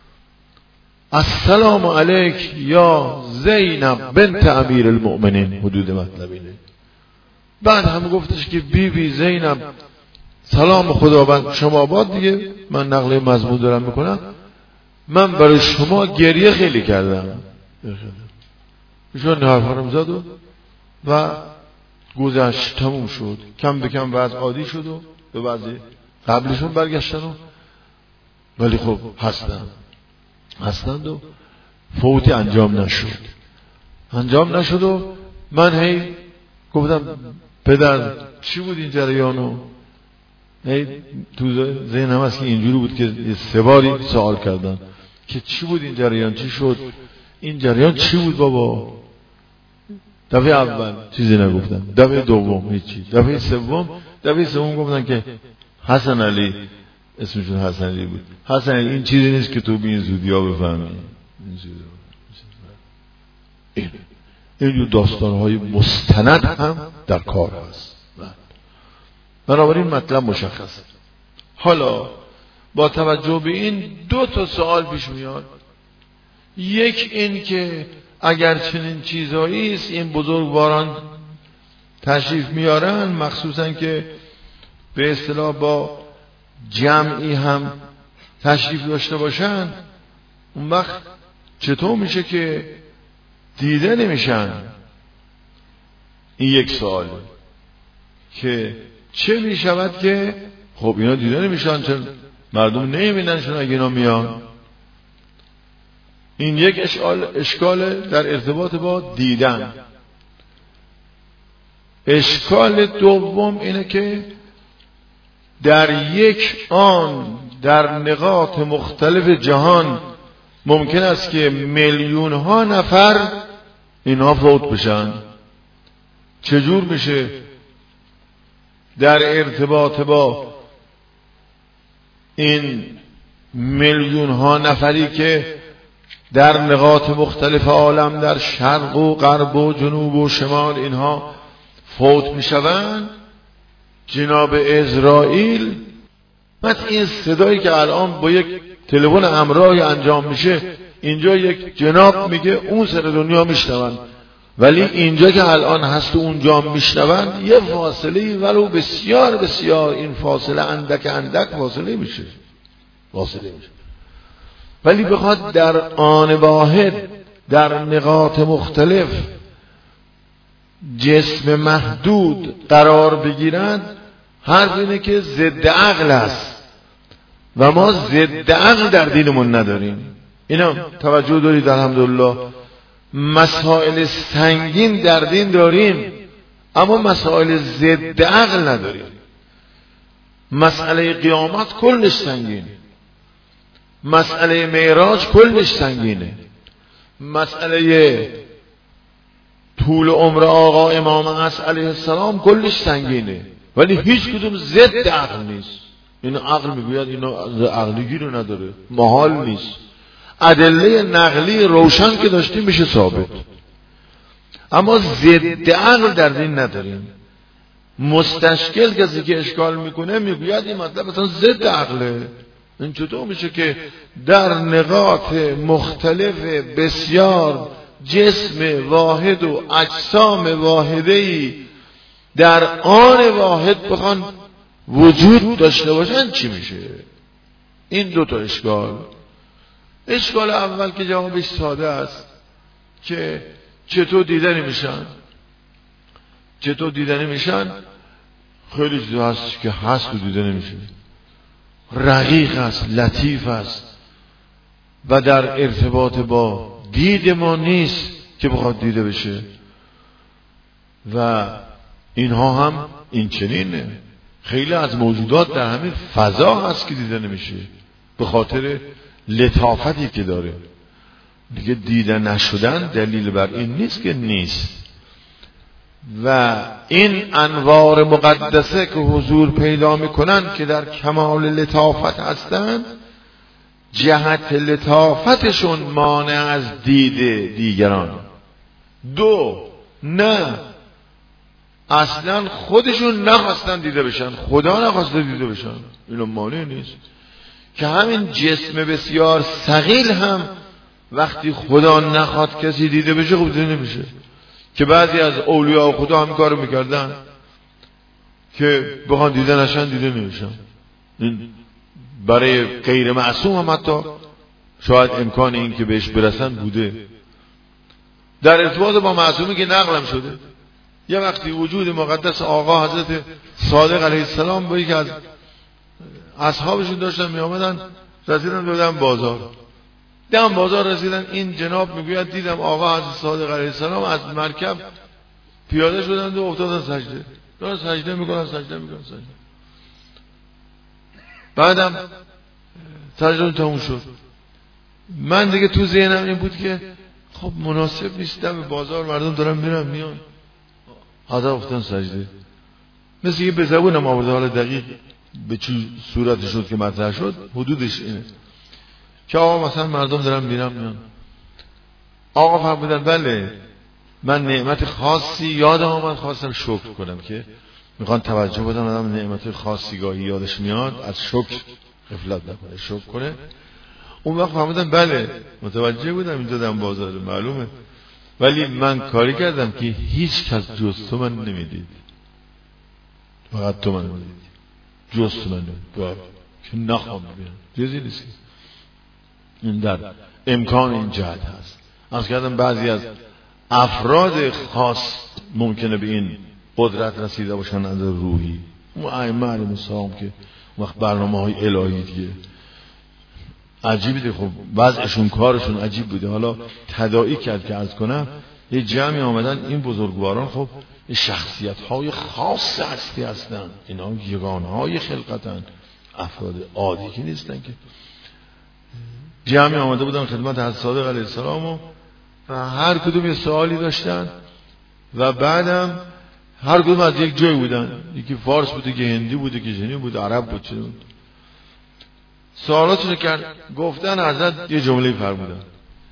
السلام علیک یا زینب بنت امیر المؤمنین، حدود مطلب اینه. بعد هم گفتش که بی بی زینب سلام خداوند شما باد. دیگه من نقل مضمون دارم میکنم، من برای شما گریه خیلی کردم. ایشون حرفارم زد و گذشت، تموم شد. کم به کم وضع عادی شد و به وضع قبلشون برگشتن ولی خب هستند و فوتی انجام نشد و من هی گفتم پدر چی بود این جریانو؟ هی تو ذهنم هست که اینجوری بود که 3 باری سوال کردن که چی بود این جریان، چی شد این جریان، چی بود بابا؟ دفعه اول چیزی نگفتن، دفعه دوم هیچی، دفعه سوم گفتن که حسن علی، اسمشون حسن علی بود، حسن علی این چیزی نیست که تو به این زودی ها بفهمی. این داستان‌های مستند هم در کار هست. بنابراین مطلب مشخصه. حالا با توجه به این 2 سوال پیش میاد. یک این که اگر چنین چیزایی است این بزرگواران تشریف میارن، مخصوصا که به اصطلاح با جمعی هم تشریف داشته باشن، اون وقت چطور میشه که دیده نمیشن؟ این یک سوال که چه میشود که خب اینا دیده نمیشن، چون مردم نمیبیننشون اگه اینا میان. این یک اشکال در ارتباط با دیدن. اشکال دوم اینه که در یک آن در نقاط مختلف جهان ممکن است که میلیون ها نفر اینها فوت بشن. چجور میشه در ارتباط با این میلیون ها نفری که در نقاط مختلف عالم در شرق و غرب و جنوب و شمال اینها فوت میشوند، جناب اسرائیل مثل این صدایی که الان با یک تلفن همراهی انجام میشه، اینجا یک جناب میگه اون سر دنیا میشنون، ولی اینجا که الان هست و اونجا میشنون یه فاصله ولو بسیار بسیار، این فاصله اندک اندک فاصله میشه، ولی بخواد در آن واحد در نقاط مختلف جسم محدود قرار بگیرند، حرف اینه که ضد عقل است و ما ضد عقل در دینمون نداریم. اینا توجه دارید الحمدلله. مسائل سنگین در دین داریم اما مسائل ضد عقل نداریم. مسئله قیامت کلش سنگین، مسئله معراج کلش سنگینه، مسئله طول عمر آقا امام عصر علیه السلام کلش سنگینه، ولی هیچ کدوم ضد عقل نیست. این عقل میگوید اینا عقلگی رو نداره، محال نیست. ادله نقلی روشن که داشتیم میشه ثابت، اما ضد عقل در دین نداریم. مستشکل کسی که اشکال میکنه میگوید این مطلب مثلا ضد عقله. این چطور میشه که در نقاط مختلف بسیار جسم واحد و اجسام واحده‌ای در آن واحد بخوان وجود داشته باشن چی میشه؟ این دو تا اشکال اول که جوابش ساده است که چطور دیدنی میشن خیلی چیز هست که هست و دیده نمیشه، رقیق است، لطیف است و در ارتباط با دید ما نیست که بخواد دیده بشه. و اینها هم این چنینه. خیلی از موجودات در همین فضا هست که دیده نمیشه به خاطر لطافتی که داره. دیگه دیده نشدن دلیل بر این نیست که نیست. و این انوار مقدسه که حضور پیدا میکنن که در کمال لطافت هستند، جهت لطافتشون مانع از دید دیگران. دو، نه اصلا خودشون نخواستن دیده بشن، خدا نخواسته دیده بشن، اینو مانع نیست. که همین جسم بسیار ثقیل هم وقتی خدا نخواد کسی دیده بشه خب دیده نمیشه. که بعضی از اولیاء خدا هم کارو میکردن که بخوان دیده نشن دیده نمیشن. این برای غیر معصوم هم حتی شاید امکان این که بهش برسن بوده. در ارتباط با معصومی که نقلم شده، یه وقتی وجود مقدس آقا حضرت صادق علیه السلام با یکی از اصحابشون داشتن می آمدن، رسیدن دادن بازار رسیدن، این جناب میگوید دیدم آقا حضرت صادق علیه السلام از مرکب پیاده شدن و افتادن سجده میکنن. بعدم سجده تموم شد. من دیگه تو ذهنم این بود که خب مناسب نیست دم بازار مردم دارن میرن میان، حضرت افتادن سجده. مثل یه به زبونم آورده، حالا دقیق به چه صورت شد که مطرح شد حدودش اینه که آقا مثلا مردم دارن میرن میان. آقا فرمودن بله من نعمت خاصی یادم آمد خواستم شکر کنم، که میخوان توجه بدن آدم نعمت خاصی گاهی یادش میاد از شکر غفلت نکنه، شکر کنه. اون وقت فرمودن بله متوجه بودم اینجا دم بازار معلومه، ولی من کاری کردم که هیچ کس جز تو من نمیدید، فقط تو من نمیدید، جز تو من نمیدید که نخوام ببینم. جزی نیست. این در امکان این جهت هست. از کردم بعضی از افراد خاص ممکنه به این قدرت رسیده باشن از روحی. اون ائمه علیهم السلام که وقت برنامه‌های الهی دیگه عجیبه، خب وضعشون کارشون عجیب بوده. حالا تداعی کرد که عرض کنم یه جمعی آمدن این بزرگواران، خب شخصیت‌های خاص هستی هستن، اینا یگانه‌های خلقتن، افراد عادی که نیستن. که جمعی آمده بودن خدمت حضرت صادق علیه السلام و هر کدوم یه سوالی داشتن و بعدم هر کدوم از یک جای بودن. یکی فارس بوده که هندی بوده که چینی بوده عرب بود چه بود. سوالاتونو کرد گفتن حضرت یه جمله فرمودن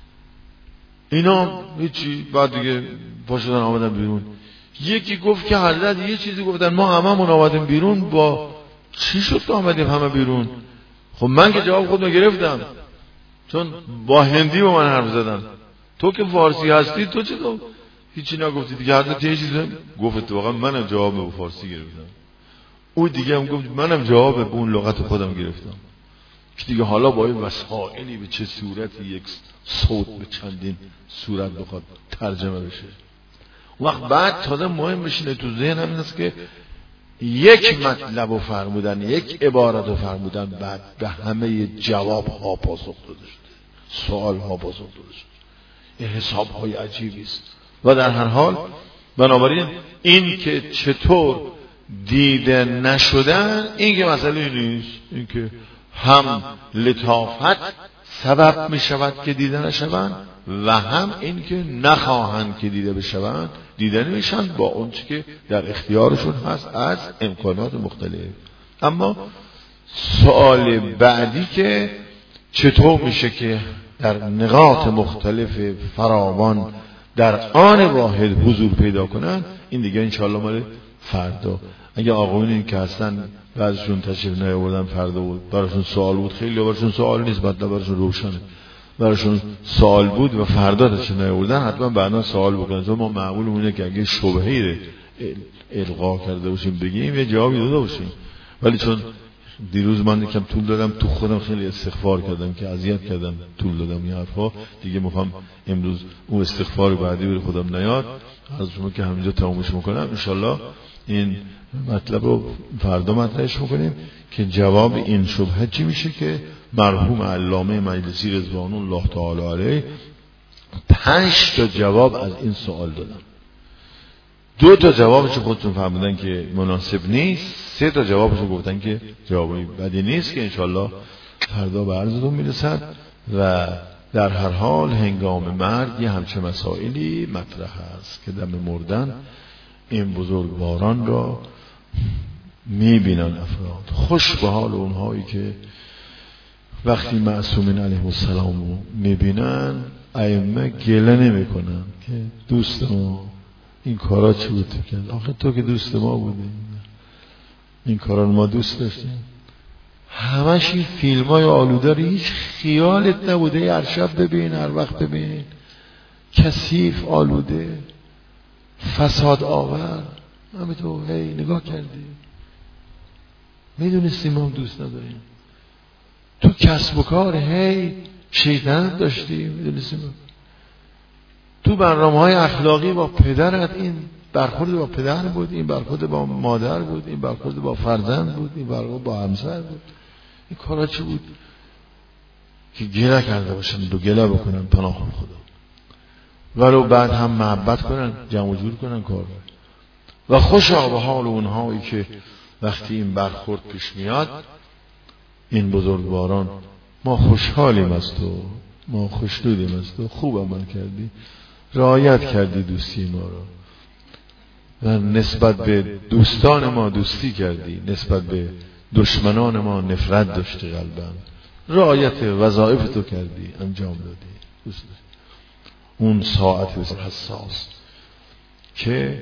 اینا هیچی بعد دیگه پاشدن آمدن بیرون. یکی گفت که حضرت یه چیزی گفتن ما هممون آمدیم بیرون با چی شد که آمدیم همه بیرون؟ خب من که جواب خودم گرفتم چون با هندی با من حرف زدن. تو که فارسی هستی تو چطور هیچی نگفتی دیگه؟ حضرت یه چیزی گفت واقعا منم جواب با فارسی گرفتم. اون دیگه هم گفت منم جواب به اون لغت خودم گرفتم. دیگه حالا با این وسائلی به چه صورتی یک صوت به چندین صورت بخواد ترجمه بشه. وقت بعد تازه مهم بشینه تو ذهن همین است که یک مطلب رو فرمودن، یک عبارت رو فرمودن، بعد به همه جواب ها پاسخ داده شده، سوال ها پاسخ داده شده. این حساب های عجیبی است. و در هر حال بنابراین این که چطور دیده نشدن این که مسئله نیست، این که هم لطافت سبب می شود که دیده نشوند و هم این که نخواهند که دیده بشوند دیده نمیشن با اون چی که در اختیارشون هست از امکانات مختلف. اما سوال بعدی که چطور میشه که در نقاط مختلف فراوان در آن واحد حضور پیدا کنن، این دیگه انشاءالله مال فردا. اگه آقایون که هستن بعضشون تشریف نیاوردن فردا بود براشون سوال بود، خیلی براشون سوال نیست، بعد براشون روشنه، براشون سوال بود و فردا تشریف نیاوردن حتما بعدا سوال بکنن. چون ما معمولمونه که اگه شبهه‌ای القا کرده باشیم بگیم یه جوابی داده باشیم، ولی چون دیروز من یکم طول دادم تو خودم خیلی استغفار کردم که اذیت کردم طول دادم این حرفا دیگه، میخوام امروز اون استغفار بعدی بر خودم نیاد از شما که همینجا تمومش میکنم. انشالله این مطلب رو فردا مطرحش میکنیم که جواب این شبهه چی میشه که مرحوم علامه مجلسی رضوان الله تعالی علیه 5 تا جواب از این سوال دادن. 2 تا جوابش خودتون فهمیدن که مناسب نیست، 3 تا جوابش گفتن که جوابی بدی نیست که انشالله فردا به عرضتون میرسد. و در هر حال هنگام مرگ یه همچه مسائلی مطرح است که دم مردن این بزرگواران را میبینن افراد. خوش به حال اونهایی که وقتی معصومین علیه السلام رو میبینن ائمه گله نمیکنن که دوست ما این کارا چی بود کرد، آخه تو که دوست ما بودی این کارا ما دوست داشتیم. همش این فیلم های آلوده رو هیچ خیالت نبوده هر شب ببین هر وقت ببین، کثیف آلوده فساد آور، همه تو هی نگاه کردی میدونستی ما هم دوست نداریم. تو کسب و کار هی شیطنت داشتی میدونستی. تو برنامه‌های اخلاقی با پدرت این برخورد با پدر بود، این برخورد با مادر بود، این برخورد با فرزند بود، این برخورد با همسر بود. این کارا چی بود که گله کرده باشن دو گله بکنن پناه خدا، ولو بعد هم محبت کنن جمع جور کنن کار. و خوشا به حال اونهایی که وقتی این برخورد پیش میاد این بزرگواران ما خوشحالیم از تو، ما خوشنودیم از تو، خوب عمل کردی، رعایت کردی دوستی ما رو و نسبت به دوستان ما دوستی کردی، نسبت به دشمنان ما نفرت داشتی، قلباً رعایت وظایف تو کردی، انجام دادی. اون ساعت حساس که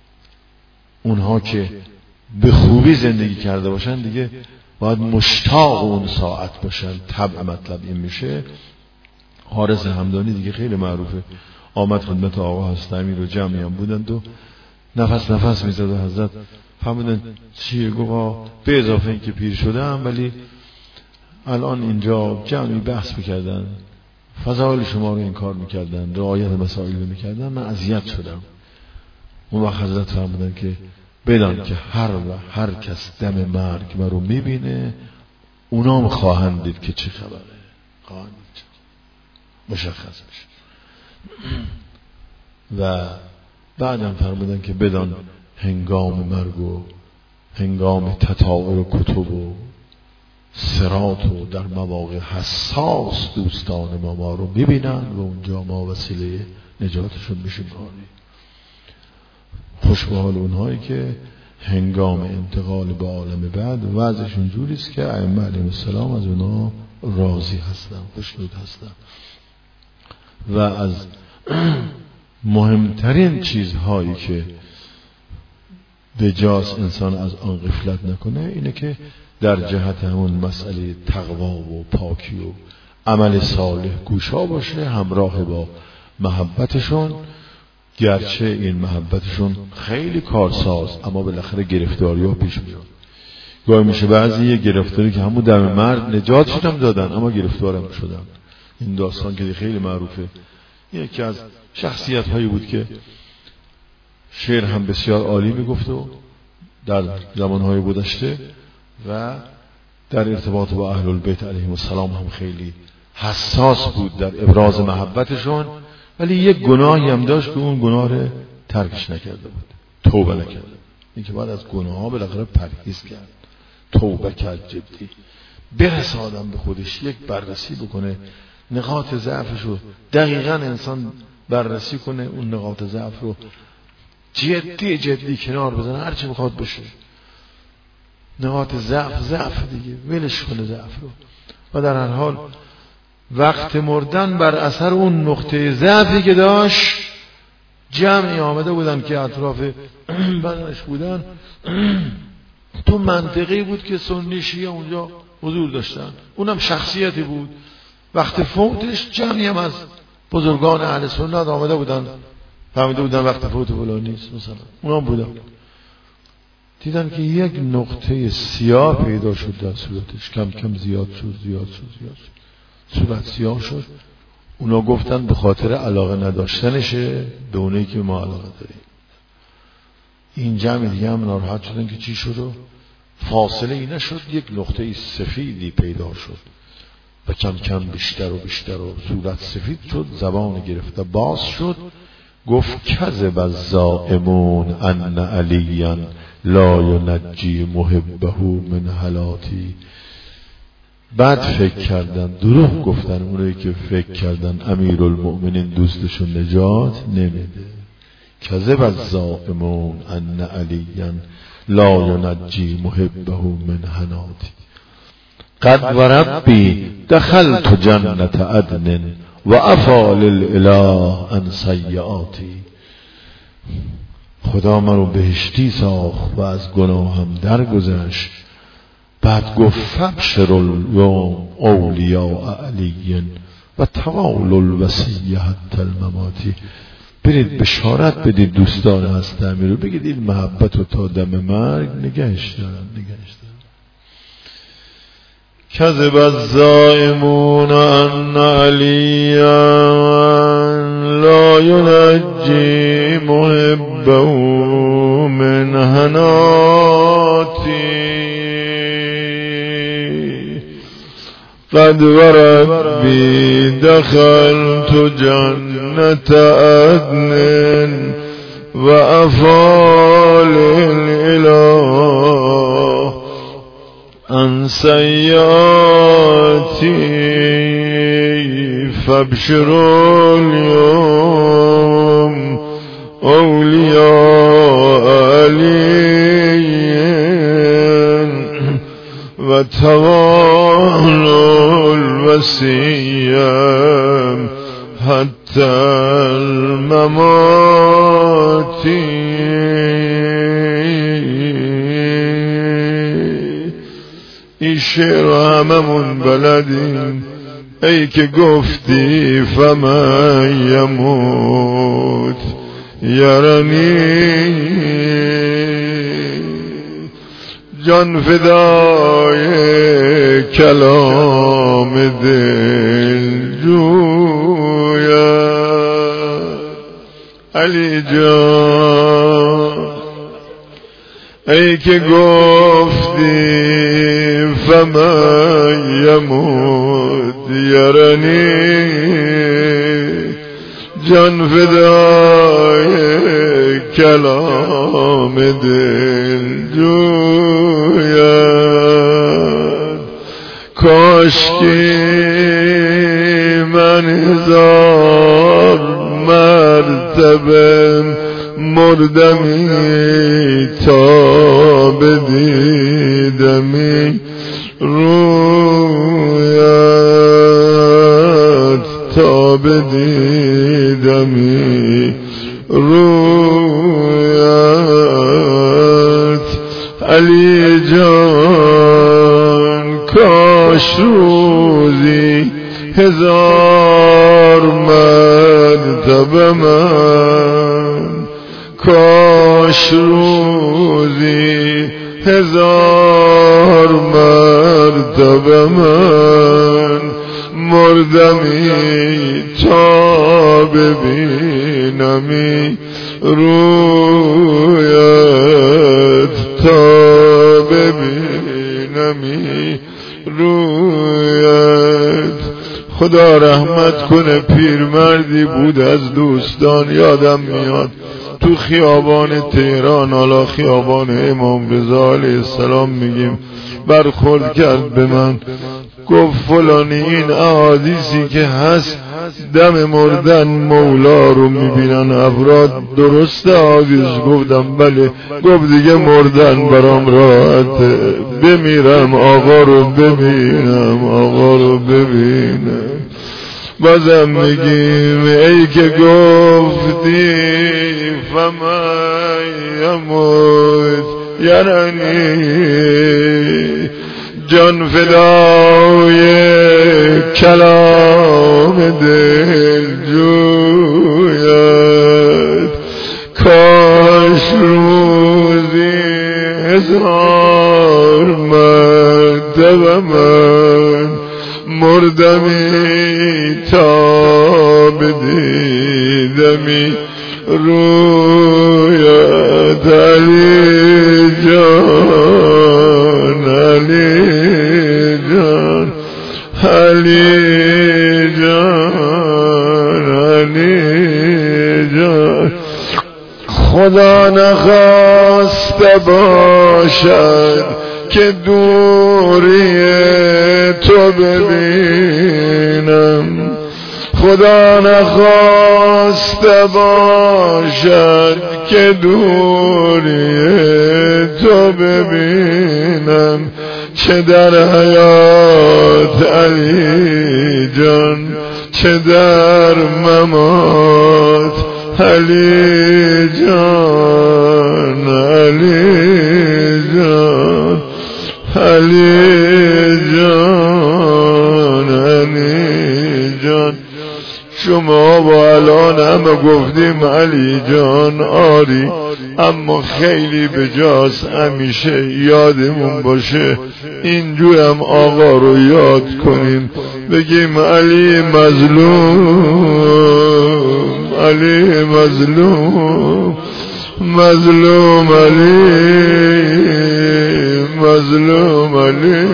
اونها که به خوبی زندگی کرده باشن دیگه باید مشتاق اون ساعت باشن. طبع مطلب این میشه. حارس همدانی دیگه خیلی معروفه، آمد خدمت آقا هستمی رو جمعی هم بودند و نفس میزد و حضرت فهمیدن چیه؟ گفت به اضافه این که پیر شدم ولی الان اینجا جمعی بحث میکردن، فضایل شما رو این کار میکردن، رعایت مسائل رو میکردن، من اذیت شدم. اون وقت حضرت فرمودن که بدان که هر کس دم مرگ من رو میبینه اونام خواهند دید که چه خبره، خواهند دید مشخص میشه. و بعدم فرمودن که بدان هنگام مرگ و هنگام تطاور و کتب و صراط و در مواقع حساس دوستان ما رو میبینن و اونجا ما وسیله نجاتشون میشیم. خوش به حال اونهایی که هنگام انتقال به عالم بعد وضعشون جوری است که ائمه علیهم السلام از اونا راضی هستن، خوشنود هستن. و از مهمترین چیزهایی که بجاست انسان از آن غفلت نکنه اینه که در جهت همون مسئله تقوا و پاکی و عمل صالح گوشا باشه، همراه با محبتشون، گرچه این محبتشون خیلی کارساز اما بالاخره گرفتاری ها پیش میاد. گاهی میشه بعضی یه گرفتاری که همون دم مرد نجات شدم دادن اما گرفتارم شدن. این داستان که خیلی معروفه، یکی از شخصیت هایی بود که شعر هم بسیار عالی میگفت و در زمانهای گذشته و در ارتباط با اهل البیت علیهم السلام هم خیلی حساس بود در ابراز محبتشون، ولی یک گناهی هم داشت که اون گناه رو ترکش نکرده بود، توبه نکرده. این که بعد از گناه ها بالاخره پرهیز کرد، توبه کرد، جدی برسه آدم به خودش، یک بررسی بکنه نقاط ضعفش رو، دقیقاً انسان بررسی کنه اون نقاط ضعف رو جدی کنار بزنه، هرچی میخواد بشه. نقاط ضعف دیگه ولش کنه ضعف رو. و در هر حال وقت مردن بر اثر اون نقطه ضعفی که داشت جمعی آمده بودن که اطراف بدنش بودن. تو منطقی بود که سنی شیعه اونجا حضور داشتن، اونم شخصیتی بود. وقت فوتش جمعی هم از بزرگان اهل سنت آمده بودن، فهمیده بودن وقت فوت فلان نیست، مثلا اونام بودن. دیدن که یک نقطه سیاه پیدا شد در صورتش، کم کم زیاد شد. صورت سیاه شد. اونا گفتن به خاطر علاقه نداشتنشه به اونایی که ما علاقه داریم. این جمع دیگه هم ناراحت شدن که چی شد و فاصله ای نشد، یک نقطه سفیدی پیدا شد و کم کم بیشتر و صورت سفید شد، زبان گرفته باز شد، گفت کذب الزائمون ان علیا لا ینجی محبه من هلاتی. بعد فکر کردن، دروغ گفتن اونایی که فکر کردن امیرالمؤمنین دوستشون نجات نمیده. کذب الزائمون ان علیا لا ینجی محبه من هلاتی. قد وربی دخلت جنت عدن و عفا للاله عن سیئاتی. خدا من رو بهشتی ساخت و از گناهم درگذشت. بعد گفت فبشر اليوم اولیاء علی و توال الوصی حتی المماتی. برید بشارت بدید دوستان هست امیر رو، بگید این محبت رو تا دم مرگ نگهش دارن. کذب الزائمون ان علیا لا ینجی محبه من هناتی. قد وربی دخلت جنت عدن و افال الاله عن سیئاتی. فابشروا اليوم اولیاء علی و توالوا الوصی حتی المماتی. این شعر هممون بلدیم، ای که گفتی فمن یموت یرنی. جان فدای کلام دل جویم علی جان. ای که گفتی فمن یموت یرنی. جان فدای کلام دل جویم. کاش که من هزار مرتبه مردمی تا بدیدمی رویت تا بدیدمی رویت علی جان کاش روزی 1000 مرتبه من کاش روزی 1000 مرتبه من مردمی تا ببینمی رویت تا ببینمی رویت. خدا رحمت کنه پیرمردی بود از دوستان یادم میاد تو خیابان تهران، حالا خیابان امام رضا علیه السلام میگیم، برخورد کرد به من گفت فلانی این احادیثی که هست دم مردن مولا رو میبینن افراد درسته حادیث؟ گفتم بله. گفت دیگه مردن برام راحته، بمیرم آقا رو ببینم، آقا رو ببینم. بازم میگیم ای که گفتی فمن یموت یرانی، جان فدای کلام دل جویت. کاش روزی 1000 مرتبه من مردمی تا بدیدمی رویت علی جان، علی جان، علی جان، علی جان. خدا نخواسته باشد که دوری تو ببینم، خدا نخواسته باشد که دوری تو ببینم. چه در حیات علی جان، چه در ممات علی جان، علی جان، علی جان، علی جان. شما با الان همه گفتیم علی جان آری، اما خیلی بجاست همیشه یادمون باشه اینجورم آقا رو یاد کنیم، بگیم علی مظلوم، علی مظلوم، مظلوم علی، مظلوم علی.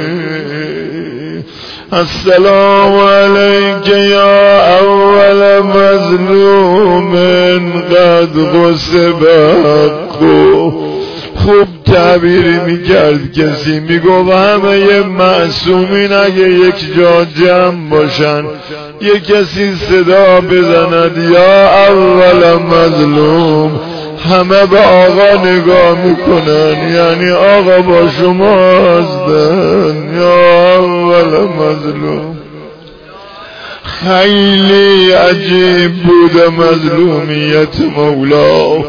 السلام علیک یا اول مظلوم قد غصب حقه. خوب تعبیر میکرد کسی، میگفت همه معصومین اگه یک جا جمع باشن یک کسی صدا بزند یا اول مظلوم، همه به آقا نگاه میکنن، یعنی آقا با شما هستن یا اول مظلوم. خیلی عجیب بود مظلومیت مولا،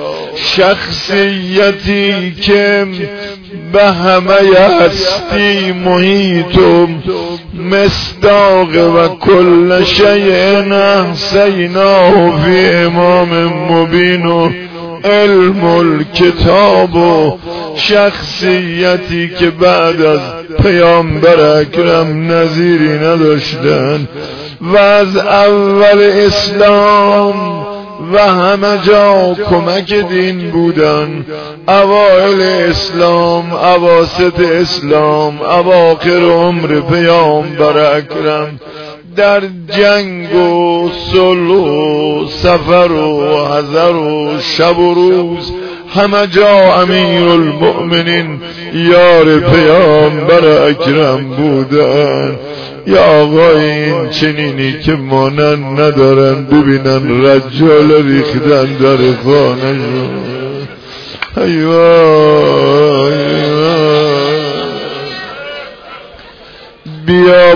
شخصیتی که به همه هستی محیط و مصداق و کل شیء احصیناه فی امام مبین و علم الکتاب، و شخصیتی که بعد از پیامبر اکرم نظیری نداشتن و از اول اسلام و همه جا کمک دین بودن، اوائل اسلام، اواسط اسلام، اواخر عمر پیامبر اکرم، در جنگ و صلح و سفر و حضر و شب و روز همه جا امیر المؤمنین یار پیامبر اکرم بودن. یا آقا این چنینی که مانند ندارن، ببینن رجال ریختن در خانه شون. ایوه ایوه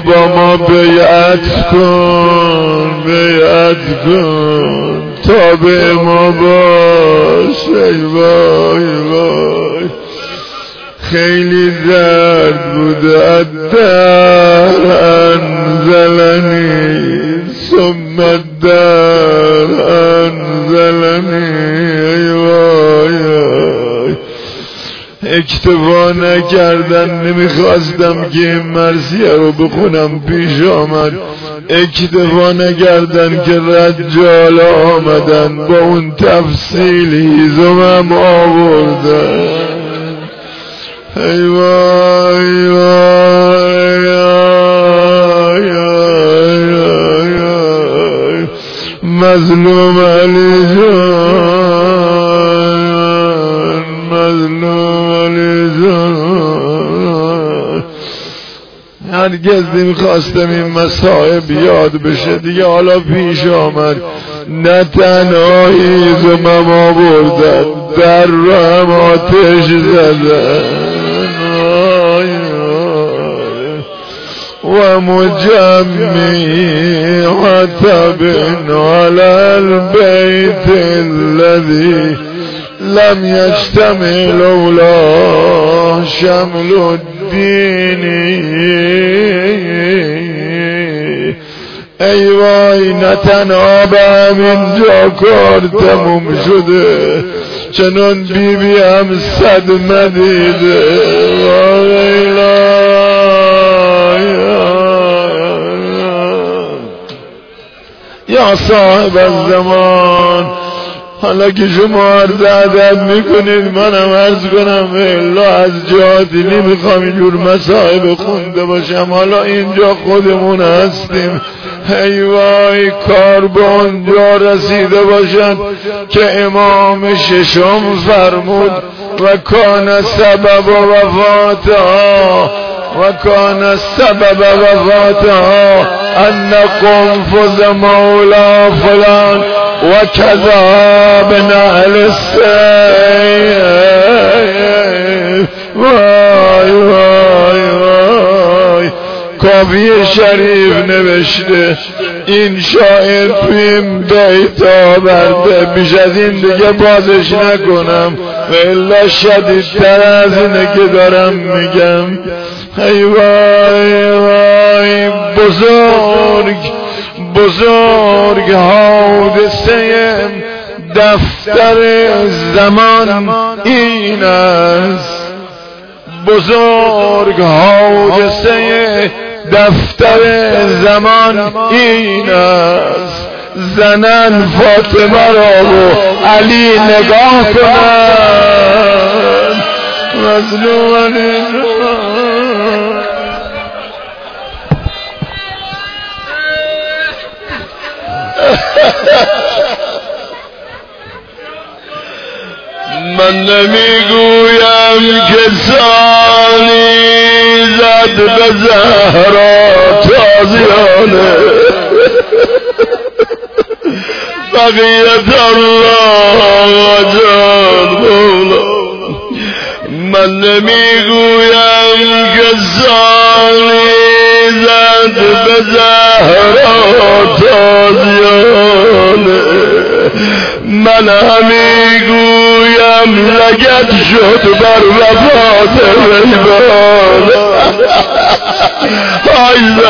با ما بیعت کن، بیعت کن، تابع ما باش. ای وای وای، خیلی درد بوده. الدهر انزلنی ثم الدهر انزلنی. ای وای وای، اکتفا نکردن، نمیخواستم که این مرثیه رو بخونم، پیش آمد. اکتفا نکردن که رجال آمدن با اون تفصیل هیزمم آوردن. ای وای وای وای، مظلوم علی جان، مظلوم علی جان. هرگز نمیخواستم این مصائب یاد بشه دیگه، حالا پیش آمد. نه تنها هیزمم آوردن، در رو هم آتش زدن. و مجمعی حتب على البيت الذي لم يجتمع لولا شمل الدين. ای وای، نه تنها به همینجا کار تموم شده، چنان بیبی هم صدمه دیده. یا صاحب الزمان، حالا که شما عرض ادب میکنید منم عرض کنم. الا از جهاتی نمیخوام اینجور مصائب خونده باشم. حالا اینجا خودمون هستیم. ای وای، کار به اونجا رسیده باشد که امام ششم فرمود و کان سبب وفاتها، و کان سبب وفاتها ان قنفذ مولا فلان و کذا بنهل السیف. وای وای وای، کافی شریف نوشته. این شاعر تویم بیتا برده، بیش از این دیگه بازش نکنم و الا شدیدتر از اینه که دارم میگم. ای وای وای، بزرگ بزرگ حادثه دفتر زمان این است. بزرگ حادثه دفتر زمان این است. زنن فاطمه را و علی نگاه کنن، مظلوم علی من نمیگویم که سالی زد به زهرا تازیانه، بقیت الله جان مولا. من نمیگویم که سالی زد به زهرا تازیانه، من همیگویم لگد شد بر وفات ریبان. آی